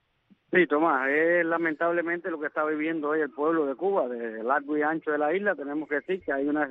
Sí, Tomás, es lamentablemente lo que está viviendo hoy el pueblo de Cuba, de largo y ancho de la isla. Tenemos que decir que hay un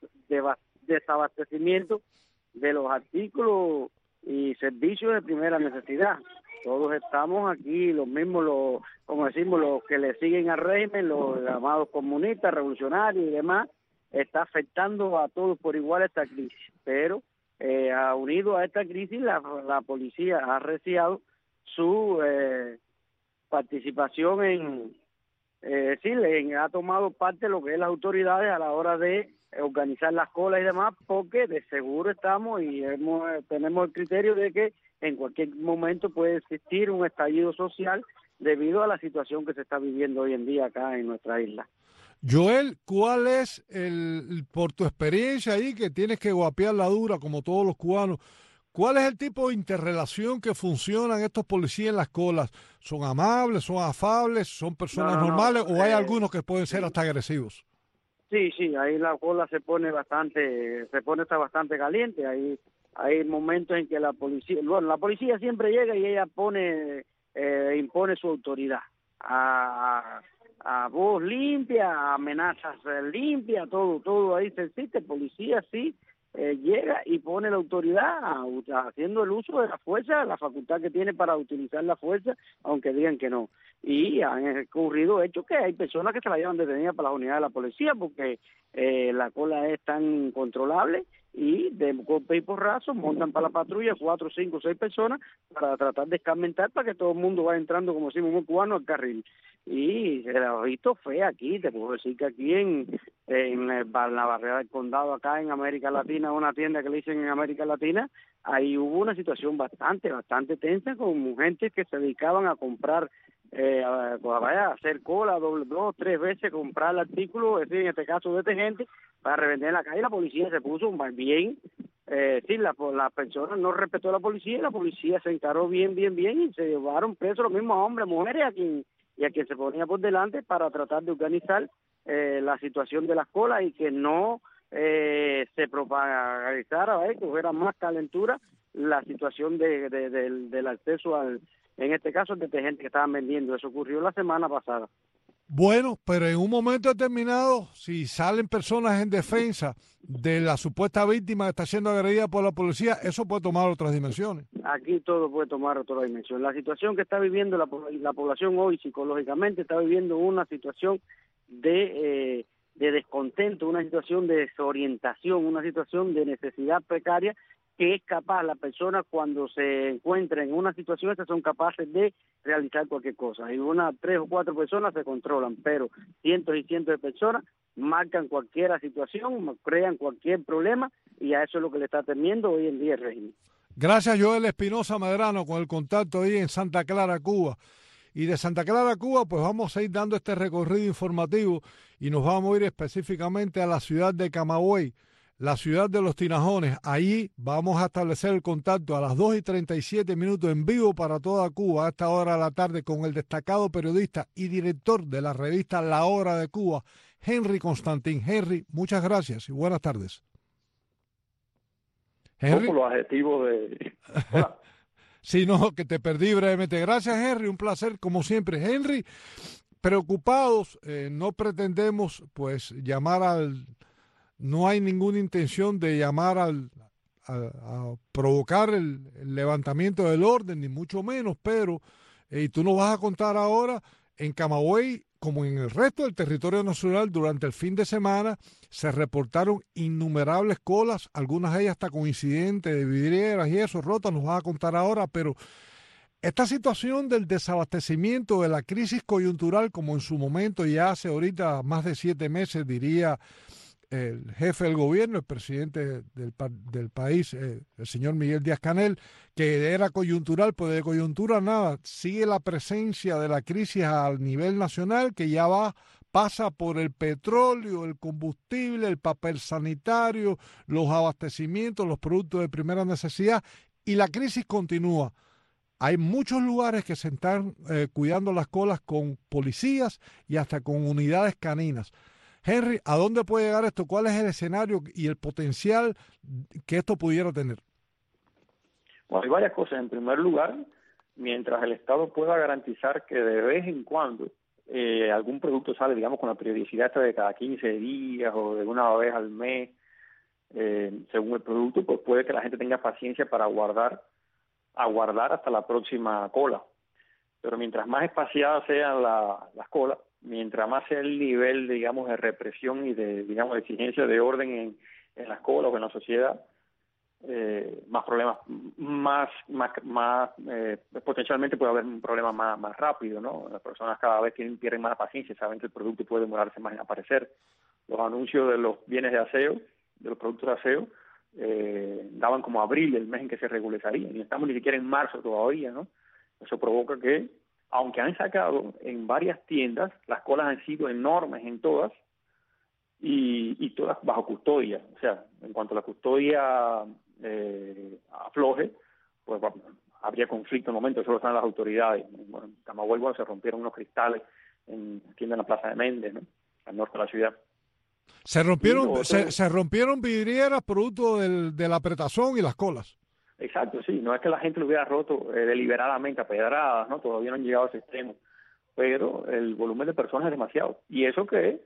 desabastecimiento de los artículos y servicios de primera necesidad. Todos estamos aquí, los mismos, los, como decimos, los que le siguen al régimen, los llamados comunistas, revolucionarios y demás, está afectando a todos por igual esta crisis. Pero, eh, unido a esta crisis, la, la policía ha arreciado su... Eh, participación en eh, sí, le ha tomado parte lo que es las autoridades a la hora de organizar las colas y demás, porque de seguro estamos y hemos, tenemos el criterio de que en cualquier momento puede existir un estallido social debido a la situación que se está viviendo hoy en día acá en nuestra isla. Joel, ¿cuál es, el por tu experiencia ahí, que tienes que guapear la dura como todos los cubanos, cuál es el tipo de interrelación que funcionan estos policías en las colas? ¿Son amables, son afables, son personas no, no, normales no, o hay eh, algunos que pueden ser sí. hasta agresivos? Sí, sí, ahí la cola se pone bastante, se pone está bastante caliente. Ahí hay momentos en que la policía, bueno, la policía siempre llega y ella pone, eh, impone su autoridad a, a voz limpia, a amenazas limpias, todo, todo ahí se existe. Policía sí eh, llega y pone la autoridad a, a, haciendo el uso de la fuerza, la facultad que tiene para utilizar la fuerza, aunque digan que no. Y han ocurrido hechos que hay personas que se la llevan detenida para la unidad de la policía porque eh, la cola es tan incontrolable y de golpe y porrazo montan para la patrulla cuatro, cinco, seis personas para tratar de escarmentar para que todo el mundo vaya entrando, como decimos muy cubano, al carril. Y se ha visto fe aquí, te puedo decir que aquí en, en la barrera del condado, acá en América Latina, una tienda que le dicen en América Latina, ahí hubo una situación bastante, bastante tensa con gente que se dedicaban a comprar Eh, a, vaya a hacer cola doble, dos, tres veces, comprar el artículo, es decir, en este caso detergente, para revender en la calle. La policía se puso más bien, eh, sí, la, la persona no respetó a la policía y la policía se encaró bien, bien, bien y se llevaron presos los mismos hombres, mujeres a quien, y a quien se ponía por delante para tratar de organizar eh, la situación de las colas y que no eh, se propagara, eh, que hubiera más calentura la situación de, de, de, del acceso al, en este caso, el detergente que estaban vendiendo. Eso ocurrió la semana pasada. Bueno, pero en un momento determinado, si salen personas en defensa de la supuesta víctima que está siendo agredida por la policía, eso puede tomar otras dimensiones. Aquí todo puede tomar otra dimensión. La situación que está viviendo la, la población hoy psicológicamente está viviendo una situación de, eh, de descontento, una situación de desorientación, una situación de necesidad precaria, que es capaz la persona cuando se encuentra en una situación esta son capaces de realizar cualquier cosa. Y unas tres o cuatro personas se controlan, pero cientos y cientos de personas marcan cualquier situación, crean cualquier problema y a eso es lo que le está temiendo hoy en día el régimen. Gracias, Joel Espinosa Medrano, con el contacto ahí en Santa Clara, Cuba. Y de Santa Clara, Cuba, pues vamos a ir dando este recorrido informativo y nos vamos a ir específicamente a la ciudad de Camagüey, la ciudad de los Tinajones. Ahí vamos a establecer el contacto a las dos y treinta y siete minutos en vivo para toda Cuba a esta hora de la tarde con el destacado periodista y director de la revista La Hora de Cuba, Henry Constantín. Henry, muchas gracias y buenas tardes. Henry. ¿Cómo los adjetivos de...? Hola. Sí, no, que te perdí brevemente. Gracias, Henry, un placer como siempre. Henry, preocupados, eh, no pretendemos pues llamar al... No hay ninguna intención de llamar al, a, a provocar el, el levantamiento del orden, ni mucho menos, pero, eh, y tú nos vas a contar ahora, en Camagüey, como en el resto del territorio nacional, durante el fin de semana, se reportaron innumerables colas, algunas de ellas hasta con incidentes de vidrieras y eso, rotas, nos vas a contar ahora, pero esta situación del desabastecimiento, de la crisis coyuntural, como en su momento ya hace ahorita más de siete meses, diría el jefe del gobierno, el presidente del, del país, eh, el señor Miguel Díaz-Canel, que era coyuntural, pues de coyuntura nada, sigue la presencia de la crisis a nivel nacional, que ya va, pasa por el petróleo, el combustible, el papel sanitario, los abastecimientos, los productos de primera necesidad, y la crisis continúa. Hay muchos lugares que se están eh, cuidando las colas con policías y hasta con unidades caninas. Henry, ¿a dónde puede llegar esto? ¿Cuál es el escenario y el potencial que esto pudiera tener? Bueno, hay varias cosas. En primer lugar, mientras el Estado pueda garantizar que de vez en cuando eh, algún producto sale, digamos, con la periodicidad esta de cada quince días o de una vez al mes, eh, según el producto, pues puede que la gente tenga paciencia para aguardar, aguardar hasta la próxima cola. Pero mientras más espaciadas sean la, las colas, mientras más sea el nivel, digamos, de represión y de, digamos, de exigencia de orden en, en las colas o en la sociedad, eh, más problemas, más, más, más eh, potencialmente puede haber un problema más, más rápido, ¿no? Las personas cada vez tienen, pierden más paciencia, saben que el producto puede demorarse más en aparecer. Los anuncios de los bienes de aseo, de los productos de aseo, eh, daban como abril el mes en que se regularizarían, y estamos ni siquiera en marzo todavía, ¿no? Eso provoca que, aunque han sacado en varias tiendas, las colas han sido enormes en todas, y, y todas bajo custodia. O sea, en cuanto a la custodia eh, afloje, pues bueno, habría conflicto en el momento, eso lo están las autoridades. Bueno, en Camagüey, bueno, se rompieron unos cristales en tienda en la Plaza de Méndez, ¿no? Al norte de la ciudad. Se rompieron, otro, se, se rompieron vidrieras producto del, de la apretazón y las colas. Exacto, sí, no es que la gente lo hubiera roto eh, deliberadamente a pedradas, ¿no? Todavía no han llegado a ese extremo, pero el volumen de personas es demasiado. Y eso que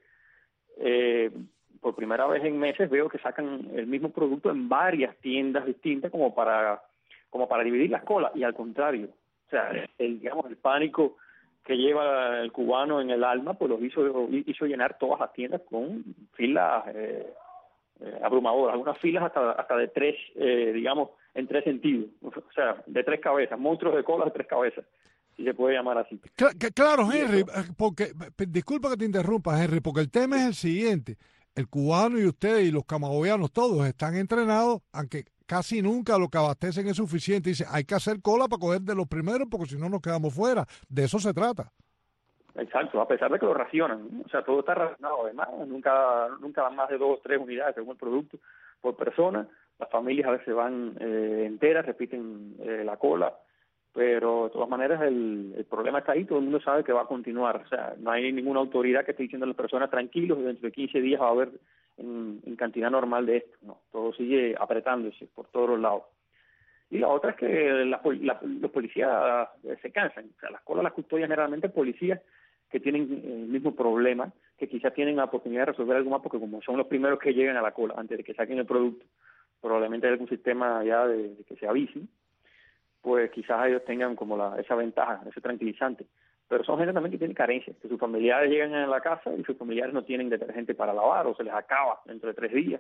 eh, por primera vez en meses veo que sacan el mismo producto en varias tiendas distintas como para como para dividir las colas, y al contrario, o sea, el, digamos, el pánico que lleva el cubano en el alma, pues los hizo, hizo llenar todas las tiendas con filas eh, eh, abrumadoras, algunas filas hasta hasta de tres, eh, digamos, en tres sentidos, o sea, de tres cabezas, monstruos de colas de tres cabezas, si se puede llamar así. Claro, Henry, porque, disculpa que te interrumpa, Henry, porque el tema es el siguiente: el cubano y ustedes y los camagüeyanos todos están entrenados, aunque casi nunca lo que abastecen es suficiente. Dice, hay que hacer cola para coger de los primeros, porque si no nos quedamos fuera. De eso se trata. Exacto, a pesar de que lo racionan, ¿no? O sea, todo está racionado, además, nunca nunca dan más de dos o tres unidades según el producto por persona. Las familias a veces van eh, enteras, repiten eh, la cola, pero de todas maneras el, el problema está ahí, todo el mundo sabe que va a continuar. O sea, no hay ninguna autoridad que esté diciendo a las personas tranquilos, dentro de quince días va a haber en, en cantidad normal de esto. No, todo sigue apretándose por todos los lados. Y la otra es que la, la, los policías eh, se cansan. O sea, las colas las custodian generalmente policías que tienen el mismo problema, que quizás tienen la oportunidad de resolver algo más, porque como son los primeros que llegan a la cola antes de que saquen el producto, probablemente hay algún sistema ya de, de que se avisen, pues quizás ellos tengan como la, esa ventaja, ese tranquilizante. Pero son gente también que tiene carencias, que sus familiares llegan a la casa y sus familiares no tienen detergente para lavar o se les acaba dentro de tres días.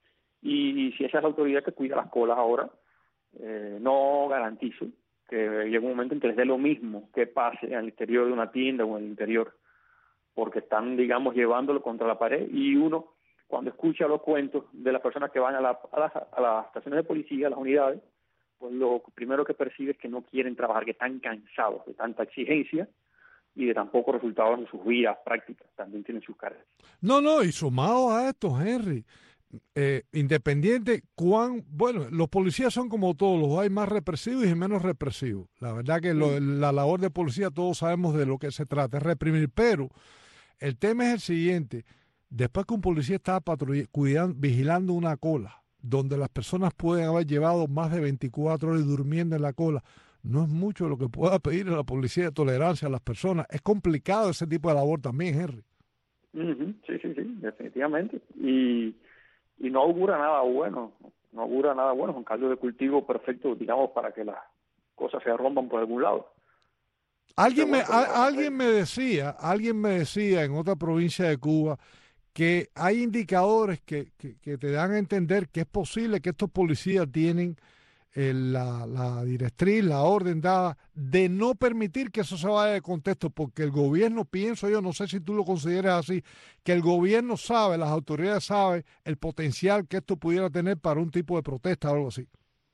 Y si esa es la autoridad que cuida las colas ahora, eh, no garantizo que llegue un momento en que les dé lo mismo que pase al interior de una tienda o en el interior, porque están, digamos, llevándolo contra la pared. Y uno, cuando escucha los cuentos de las personas que van a, la, a, las, a las estaciones de policía, a las unidades, pues lo primero que percibe es que no quieren trabajar, que están cansados de tanta exigencia y de tan pocos resultados en sus vidas prácticas. También tienen sus carencias. No, no, y sumado a esto, Henry, eh, independiente cuán, bueno, los policías son como todos, los hay más represivos y menos represivos. La verdad que lo, la labor de policía todos sabemos de lo que se trata, es reprimir, pero el tema es el siguiente: después que un policía está cuidando, vigilando una cola, donde las personas pueden haber llevado más de veinticuatro horas durmiendo en la cola, no es mucho lo que pueda pedir a la policía de tolerancia a las personas. Es complicado ese tipo de labor también, Henry. Uh-huh. Sí, sí, sí, definitivamente. Y, y no augura nada bueno, no augura nada bueno, es un caldo de cultivo perfecto, digamos, para que las cosas se rompan por algún lado. Alguien me, a, alguien me decía, alguien me decía en otra provincia de Cuba que hay indicadores que, que, que te dan a entender que es posible que estos policías tienen eh, la, la directriz, la orden dada de no permitir que eso se vaya de contexto, porque el gobierno, pienso yo, no sé si tú lo consideras así, que el gobierno sabe, las autoridades saben el potencial que esto pudiera tener para un tipo de protesta o algo así.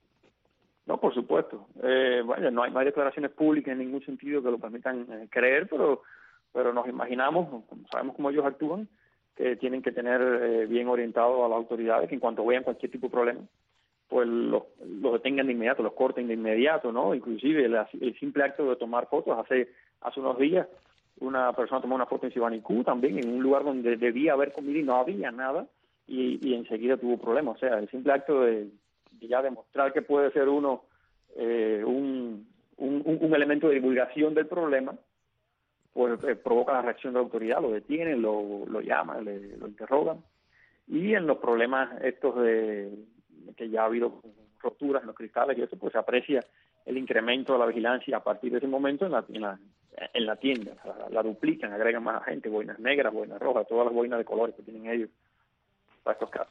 No, por supuesto. Eh, bueno, no hay, no hay declaraciones públicas en ningún sentido que lo permitan eh, creer, pero, pero nos imaginamos, sabemos cómo ellos actúan, que tienen que tener eh, bien orientados a las autoridades, que en cuanto vean cualquier tipo de problema, pues los, los detengan de inmediato, los corten de inmediato, ¿no? Inclusive el, el simple acto de tomar fotos. Hace hace unos días una persona tomó una foto en Sibanicú, también en un lugar donde debía haber comida y no había nada, y, y enseguida tuvo problemas. O sea, el simple acto de, de ya demostrar que puede ser uno eh, un, un, un elemento de divulgación del problema, pues eh, provoca la reacción de la autoridad, lo detienen, lo, lo llaman, le, lo interrogan. Y en los problemas estos de que ya ha habido roturas en los cristales y eso, pues se aprecia el incremento de la vigilancia a partir de ese momento en la, en la, en la tienda. La, la duplican, agregan más gente, boinas negras, boinas rojas, todas las boinas de colores que tienen ellos para estos casos.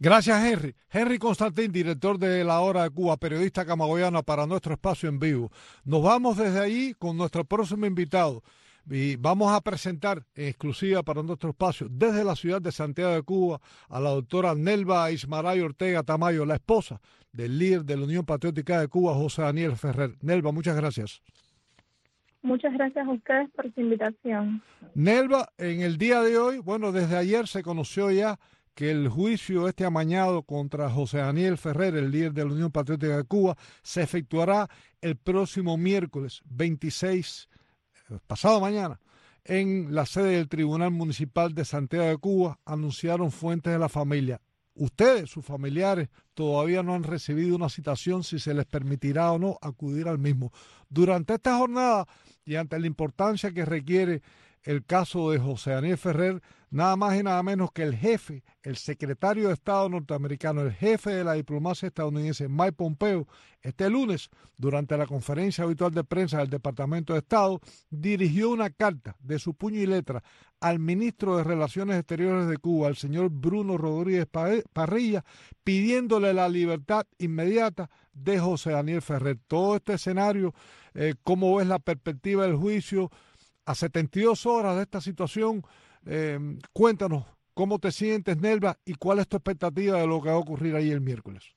Gracias, Henry. Henry Constantín, director de La Hora de Cuba, periodista camagüeyana para nuestro espacio en vivo. Nos vamos desde allí con nuestro próximo invitado y vamos a presentar en exclusiva para nuestro espacio desde la ciudad de Santiago de Cuba a la doctora Nelva Ismaray Ortega Tamayo, la esposa del líder de la Unión Patriótica de Cuba, José Daniel Ferrer. Nelva, muchas gracias. Muchas gracias a ustedes por su invitación. Nelva, en el día de hoy, bueno, desde ayer se conoció ya que el juicio este amañado contra José Daniel Ferrer, el líder de la Unión Patriótica de Cuba, se efectuará el próximo miércoles veintiséis, pasado mañana, en la sede del Tribunal Municipal de Santiago de Cuba, anunciaron fuentes de la familia. Ustedes, sus familiares, todavía no han recibido una citación si se les permitirá o no acudir al mismo. Durante esta jornada y ante la importancia que requiere el caso de José Daniel Ferrer, nada más y nada menos que el jefe, el secretario de Estado norteamericano, el jefe de la diplomacia estadounidense, Mike Pompeo, este lunes, durante la conferencia habitual de prensa del Departamento de Estado, dirigió una carta de su puño y letra al ministro de Relaciones Exteriores de Cuba, el señor Bruno Rodríguez Parrilla, pidiéndole la libertad inmediata de José Daniel Ferrer. Todo este escenario, eh, ¿cómo ves la perspectiva del juicio? A setenta y dos horas de esta situación, eh, cuéntanos cómo te sientes, Nelva, y cuál es tu expectativa de lo que va a ocurrir ahí el miércoles.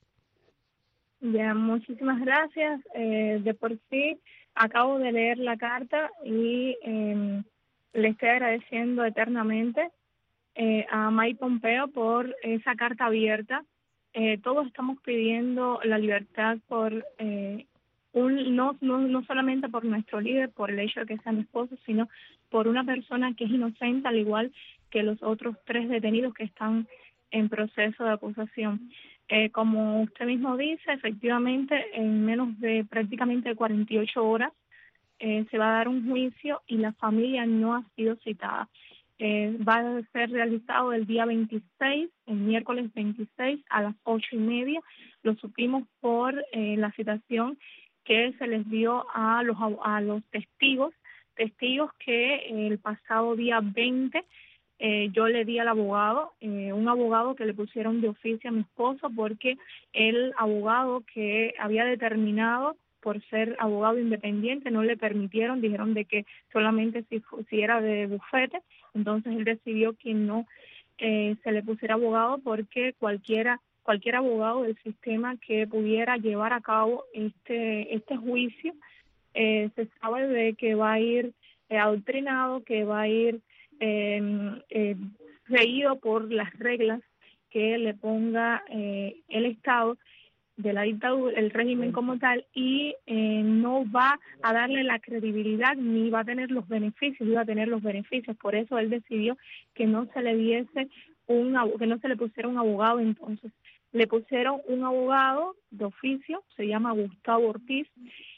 Ya, muchísimas gracias. Eh, de por sí, acabo de leer la carta y eh, le estoy agradeciendo eternamente eh, a Mike Pompeo por esa carta abierta. Eh, todos estamos pidiendo la libertad por... Eh, Un, no, no, no solamente por nuestro líder, por el hecho de que sea mi esposo, sino por una persona que es inocente, al igual que los otros tres detenidos que están en proceso de acusación. Eh, como usted mismo dice, efectivamente, en menos de prácticamente cuarenta y ocho horas eh, se va a dar un juicio y la familia no ha sido citada. Eh, va a ser realizado el día veintiséis, el miércoles veintiséis a las ocho y media. Lo supimos por eh, la citación que se les dio a los a los testigos, testigos que el pasado día veinte eh, yo le di al abogado, eh, un abogado que le pusieron de oficio a mi esposo porque el abogado que había determinado por ser abogado independiente no le permitieron, dijeron de que solamente si, si era de bufete, entonces él decidió que no eh, se le pusiera abogado porque cualquiera cualquier abogado del sistema que pudiera llevar a cabo este este juicio eh, se sabe de que va a ir eh, adoctrinado, que va a ir eh, eh, regido por las reglas que le ponga eh, el Estado de la dictadura, el régimen como tal, y eh, no va a darle la credibilidad ni va a tener los beneficios, iba a tener los beneficios. Por eso él decidió que no se le diese un que no se le pusiera un abogado. Entonces le pusieron un abogado de oficio, se llama Gustavo Ortiz,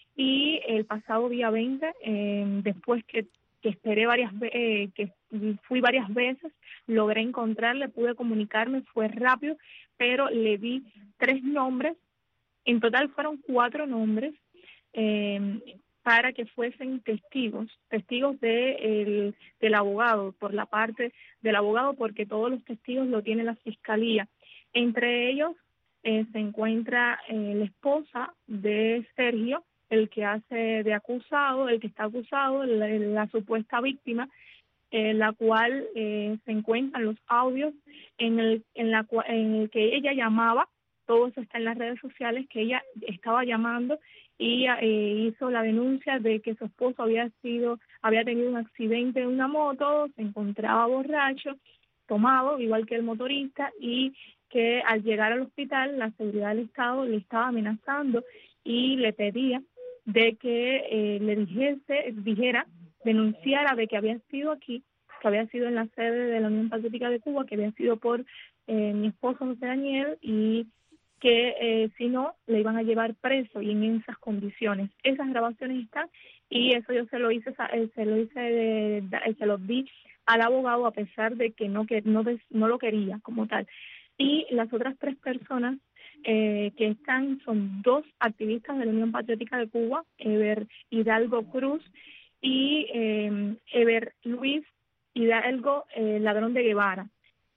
y el pasado día veinte, eh, después que, que esperé varias eh, que fui varias veces, logré encontrarle, pude comunicarme, fue rápido, pero le di tres nombres, en total fueron cuatro nombres, eh, para que fuesen testigos, testigos de el, del abogado, por la parte del abogado, porque todos los testigos lo tiene la fiscalía. Entre ellos eh, se encuentra eh, la esposa de Sergio, el que hace de acusado, el que está acusado, la, la supuesta víctima, eh, la cual eh, se encuentran los audios en el, en, la, en el que ella llamaba, todo eso está en las redes sociales, que ella estaba llamando y eh, hizo la denuncia de que su esposo había sido, había tenido un accidente en una moto, se encontraba borracho, tomado, igual que el motorista, y que al llegar al hospital la seguridad del Estado le estaba amenazando y le pedía de que eh, le dijese, dijera, denunciara de que había sido aquí, que había sido en la sede de la Unión Patriótica de Cuba, que había sido por eh, mi esposo José Daniel, y que eh, si no le iban a llevar preso, y en esas condiciones. Esas grabaciones están, y eso yo se lo hice, se lo hice, de, de, se lo di al abogado a pesar de que no que no, no lo quería como tal. Y las otras tres personas eh, que están son dos activistas de la Unión Patriótica de Cuba, Eber Hidalgo Cruz y eh, Eber Luis Hidalgo eh, Ladrón de Guevara.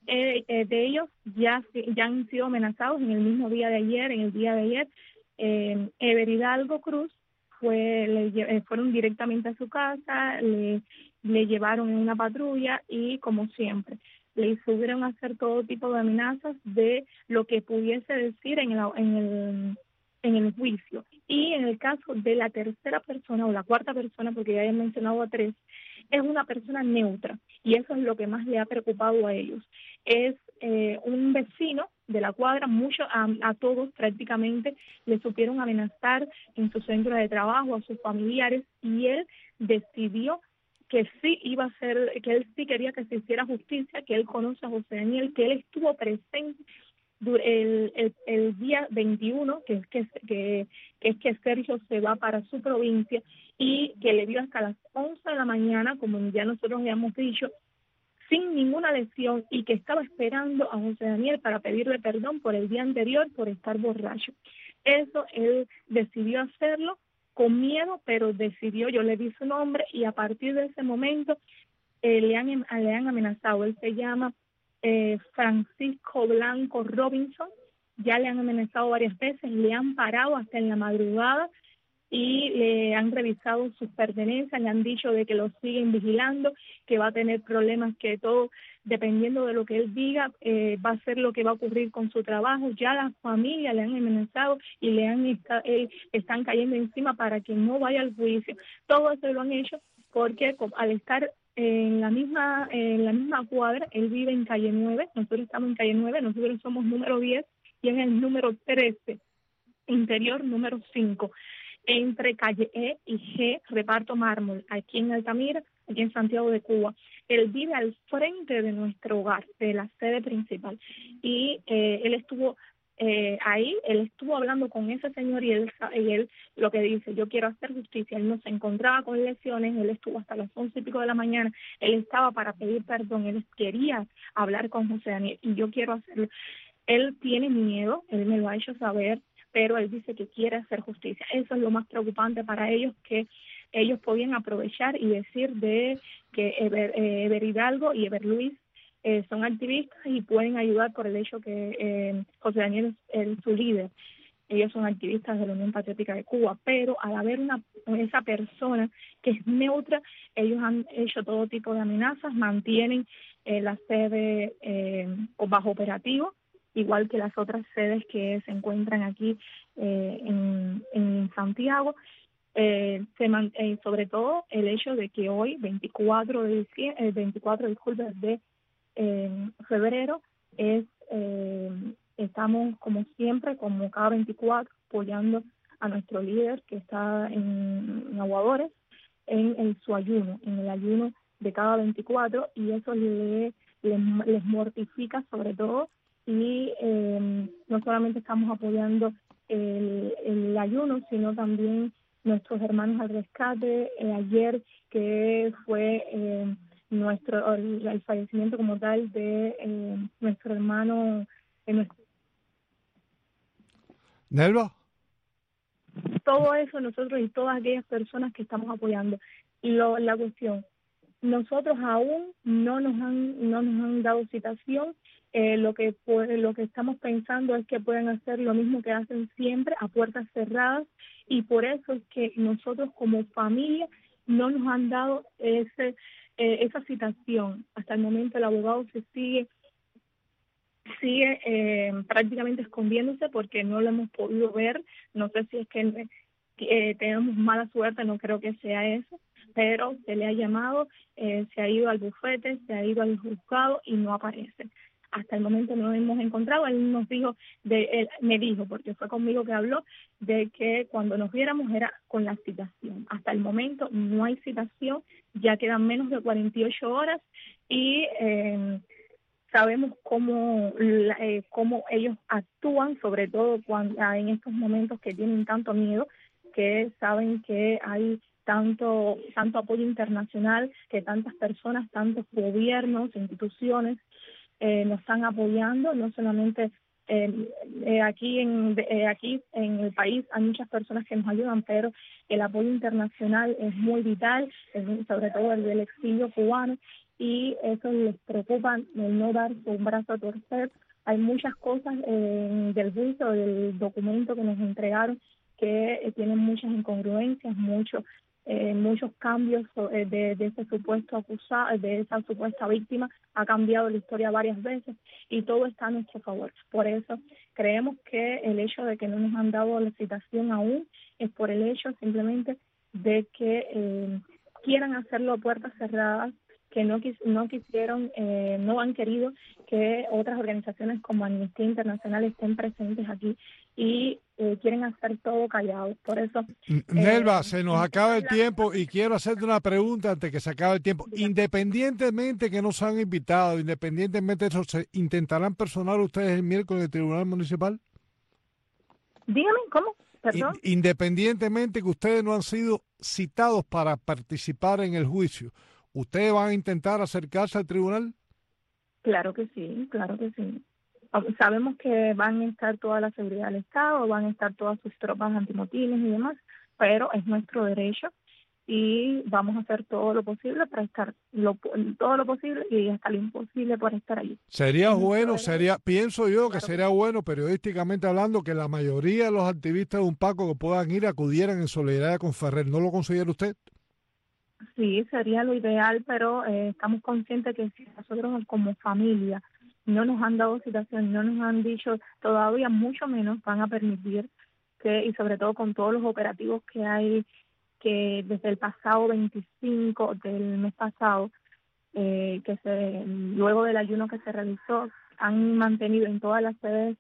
eh, eh, de ellos ya, ya han sido amenazados en el mismo día de ayer, en el día de ayer. Eh, Ever Hidalgo Cruz fue, le, fueron directamente a su casa, le, le llevaron en una patrulla y, como siempre, le subieron a hacer todo tipo de amenazas de lo que pudiese decir en el, en el, en el juicio. Y en el caso de la tercera persona o la cuarta persona, porque ya he mencionado a tres, es una persona neutra, y eso es lo que más le ha preocupado a ellos. Es eh, un vecino de la cuadra, mucho a, a todos prácticamente le supieron amenazar en su centro de trabajo, a sus familiares, y él decidió que sí iba a hacer, que él sí quería que se hiciera justicia, que él conoce a José Daniel, que él estuvo presente el, el, el día veintiuno, que es que, que, que es que Sergio se va para su provincia, y que le dio hasta las once de la mañana, como ya nosotros habíamos dicho, sin ninguna lesión, y que estaba esperando a José Daniel para pedirle perdón por el día anterior por estar borracho. Eso él decidió hacerlo con miedo, pero decidió, yo le di su nombre, y a partir de ese momento eh, le, han, le han amenazado. Él se llama eh, Francisco Blanco Robinson, ya le han amenazado varias veces, le han parado hasta en la madrugada y le han revisado sus pertenencias, le han dicho de que lo siguen vigilando, que va a tener problemas, que todo, dependiendo de lo que él diga, eh, va a ser lo que va a ocurrir con su trabajo. Ya las familias le han amenazado y le han está, él, están cayendo encima para que no vaya al juicio. Todo eso lo han hecho porque al estar en la misma en la misma cuadra, él vive en calle nueve, nosotros estamos en calle nueve, nosotros somos número diez y es el número trece, interior número cinco. Entre calle E y G, reparto mármol, aquí en Altamira, aquí en Santiago de Cuba. Él vive al frente de nuestro hogar, de la sede principal, y eh, él estuvo eh, ahí, él estuvo hablando con ese señor, y él, y él lo que dice, yo quiero hacer justicia. Él no se encontraba con lesiones, él estuvo hasta las once y pico de la mañana, él estaba para pedir perdón, él quería hablar con José Daniel, y yo quiero hacerlo. Él tiene miedo, él me lo ha hecho saber, pero él dice que quiere hacer justicia. Eso es lo más preocupante para ellos, que ellos podían aprovechar y decir de que Ever, eh, Ever Hidalgo y Ever Luis eh, son activistas y pueden ayudar por el hecho que eh, José Daniel es el, su líder. Ellos son activistas de la Unión Patriótica de Cuba, pero al haber una esa persona que es neutra, ellos han hecho todo tipo de amenazas, mantienen eh, la sede eh, bajo operativo, igual que las otras sedes que se encuentran aquí eh, en, en Santiago. Eh, se man, eh, sobre todo el hecho de que hoy, veinticuatro de diciembre, eh, veinticuatro disculpe, de eh, febrero, es eh, estamos como siempre, como cada veinticuatro, apoyando a nuestro líder que está en, en Aguadores, en, en su ayuno, en el ayuno de cada veinticuatro, y eso le, le, les mortifica sobre todo. Y eh, no solamente estamos apoyando el, el ayuno, sino también nuestros hermanos al rescate. Eh, ayer que fue eh, nuestro el, el fallecimiento como tal de eh, nuestro hermano. Eh, nuestro... ¿Nelva? Todo eso nosotros y todas aquellas personas que estamos apoyando. Lo, la cuestión, nosotros aún no nos han no nos han dado citación. Eh, lo que lo que estamos pensando es que pueden hacer lo mismo que hacen siempre, a puertas cerradas, y por eso es que nosotros como familia no nos han dado ese eh, esa citación. Hasta el momento el abogado se sigue sigue eh, prácticamente escondiéndose porque no lo hemos podido ver. No sé si es que eh, tenemos mala suerte, no creo que sea eso, pero se le ha llamado, eh, se ha ido al bufete, se ha ido al juzgado y no aparece. Hasta el momento no lo hemos encontrado. Él nos dijo, de, él me dijo, porque fue conmigo que habló, de que cuando nos viéramos era con la citación. Hasta el momento no hay citación, ya quedan menos de cuarenta y ocho horas y eh, sabemos cómo, la, eh, cómo ellos actúan, sobre todo cuando en estos momentos que tienen tanto miedo, que saben que hay tanto tanto apoyo internacional, que tantas personas, tantos gobiernos, instituciones, Eh, nos están apoyando. No solamente eh, eh, aquí en eh, aquí en el país hay muchas personas que nos ayudan, pero el apoyo internacional es muy vital, sobre todo el del exilio cubano, y eso les preocupa, el no darse un brazo a torcer. Hay muchas cosas eh, del juicio, del documento que nos entregaron, que eh, tienen muchas incongruencias, muchos eh, muchos cambios eh, de, de ese supuesto acusado, de esa supuesta víctima. Ha cambiado la historia varias veces y todo está a nuestro favor. Por eso creemos que el hecho de que no nos han dado la citación aún es por el hecho simplemente de que eh, quieran hacerlo a puertas cerradas, que no quis, no quisieron, eh, no han querido que otras organizaciones como Amnistía Internacional estén presentes aquí y eh, quieren hacer todo callado. Por eso... Nelva, eh, se nos acaba el tiempo y quiero hacerte una pregunta antes que se acabe el tiempo. Independientemente que nos han invitado, independientemente de eso, ¿se intentarán personar ustedes el miércoles en el Tribunal Municipal? Dígame, ¿cómo? Perdón. Independientemente que ustedes no han sido citados para participar en el juicio, ¿ustedes van a intentar acercarse al tribunal? Claro que sí, claro que sí. Sabemos que van a estar toda la seguridad del Estado, van a estar todas sus tropas antimotines y demás, pero es nuestro derecho y vamos a hacer todo lo posible para estar, lo, todo lo posible y hasta lo imposible para estar allí. Sería bueno, sería, pienso yo que sería bueno, periodísticamente hablando, que la mayoría de los activistas de UNPACO que puedan ir acudieran en solidaridad con Ferrer. ¿No lo considera usted? Sí, sería lo ideal, pero eh, estamos conscientes que si nosotros como familia no nos han dado citación, no nos han dicho todavía, mucho menos van a permitir que, y sobre todo con todos los operativos que hay, que desde el pasado veinticinco del mes pasado, eh, que se luego del ayuno que se realizó, han mantenido en todas las sedes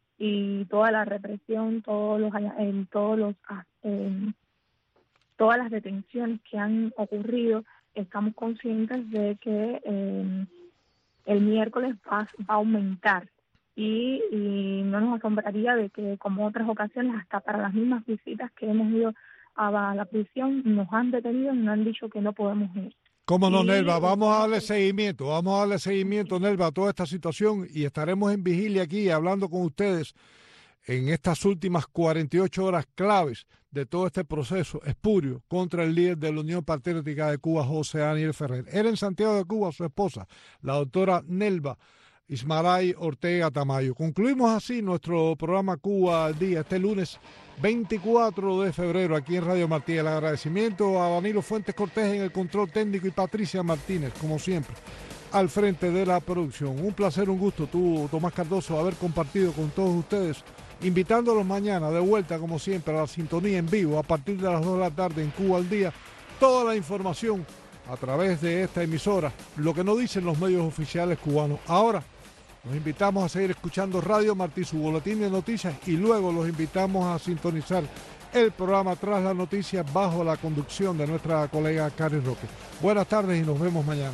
y toda la represión, todos los, en todos los eh, todas las detenciones que han ocurrido. Estamos conscientes de que eh, el miércoles va, va a aumentar y, y no nos asombraría de que, como otras ocasiones, hasta para las mismas visitas que hemos ido a la prisión, nos han detenido y nos han dicho que no podemos ir. ¿Cómo no, y, Nelva? Vamos a darle seguimiento, vamos a darle seguimiento, Nelva, a toda esta situación y estaremos en vigilia aquí hablando con ustedes en estas últimas cuarenta y ocho horas claves de todo este proceso espurio contra el líder de la Unión Patriótica de Cuba, José Daniel Ferrer. Era en Santiago de Cuba su esposa, la doctora Nelva Ismaray Ortega Tamayo. Concluimos así nuestro programa Cuba al Día este lunes veinticuatro de febrero aquí en Radio Martí. El agradecimiento a Danilo Fuentes Cortés en el control técnico y Patricia Martínez, como siempre, al frente de la producción. Un placer, un gusto, tú, Tomás Cardoso, haber compartido con todos ustedes, invitándolos mañana de vuelta, como siempre, a la sintonía en vivo a partir de las dos de la tarde en Cuba al Día. Toda la información a través de esta emisora, lo que no dicen los medios oficiales cubanos. Ahora los invitamos a seguir escuchando Radio Martí, su boletín de noticias, y luego los invitamos a sintonizar el programa Tras las Noticias bajo la conducción de nuestra colega Karen Roque. Buenas tardes y nos vemos mañana.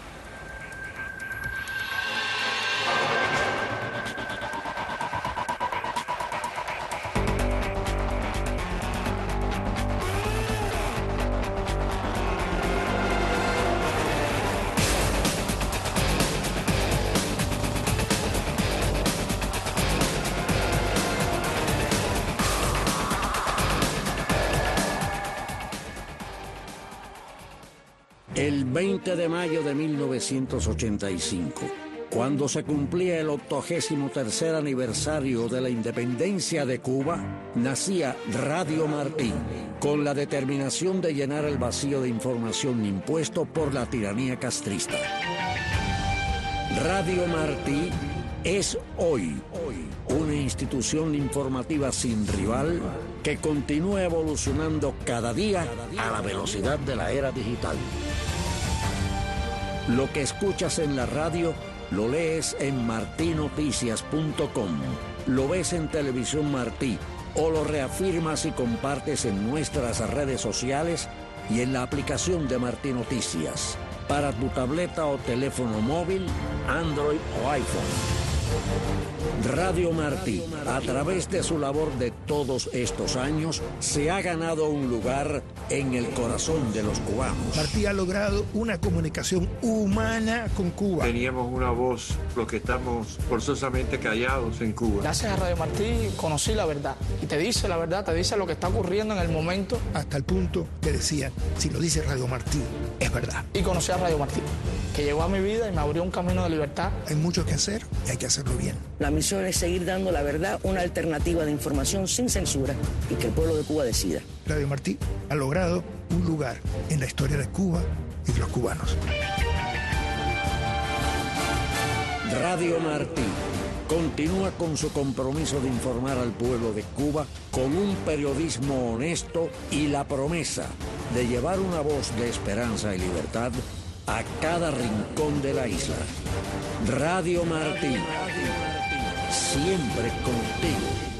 El veinte de mayo de mil novecientos ochenta y cinco, cuando se cumplía el octogésimo tercer aniversario de la independencia de Cuba, nacía Radio Martí, con la determinación de llenar el vacío de información impuesto por la tiranía castrista. Radio Martí es hoy, hoy una institución informativa sin rival que continúa evolucionando cada día a la velocidad de la era digital. Lo que escuchas en la radio, lo lees en martí noticias punto com, lo ves en Televisión Martí o lo reafirmas y compartes en nuestras redes sociales y en la aplicación de Martí Noticias para tu tableta o teléfono móvil, Android o iPhone. Radio Martí, a través de su labor de todos estos años, se ha ganado un lugar en el corazón de los cubanos. Martí ha logrado una comunicación humana con Cuba. Teníamos una voz, los que estamos forzosamente callados en Cuba. Gracias a Radio Martí conocí la verdad. Y te dice la verdad, te dice lo que está ocurriendo en el momento. Hasta el punto que decían, si lo dice Radio Martí, es verdad. Y conocí a Radio Martí, que llegó a mi vida y me abrió un camino de libertad. Hay mucho que hacer y hay que hacerlo bien. La misión es seguir dando la verdad, una alternativa de información sin censura y que el pueblo de Cuba decida. Radio Martí ha logrado un lugar en la historia de Cuba y de los cubanos. Radio Martí continúa con su compromiso de informar al pueblo de Cuba con un periodismo honesto y la promesa de llevar una voz de esperanza y libertad a cada rincón de la isla. Radio Martí, siempre contigo.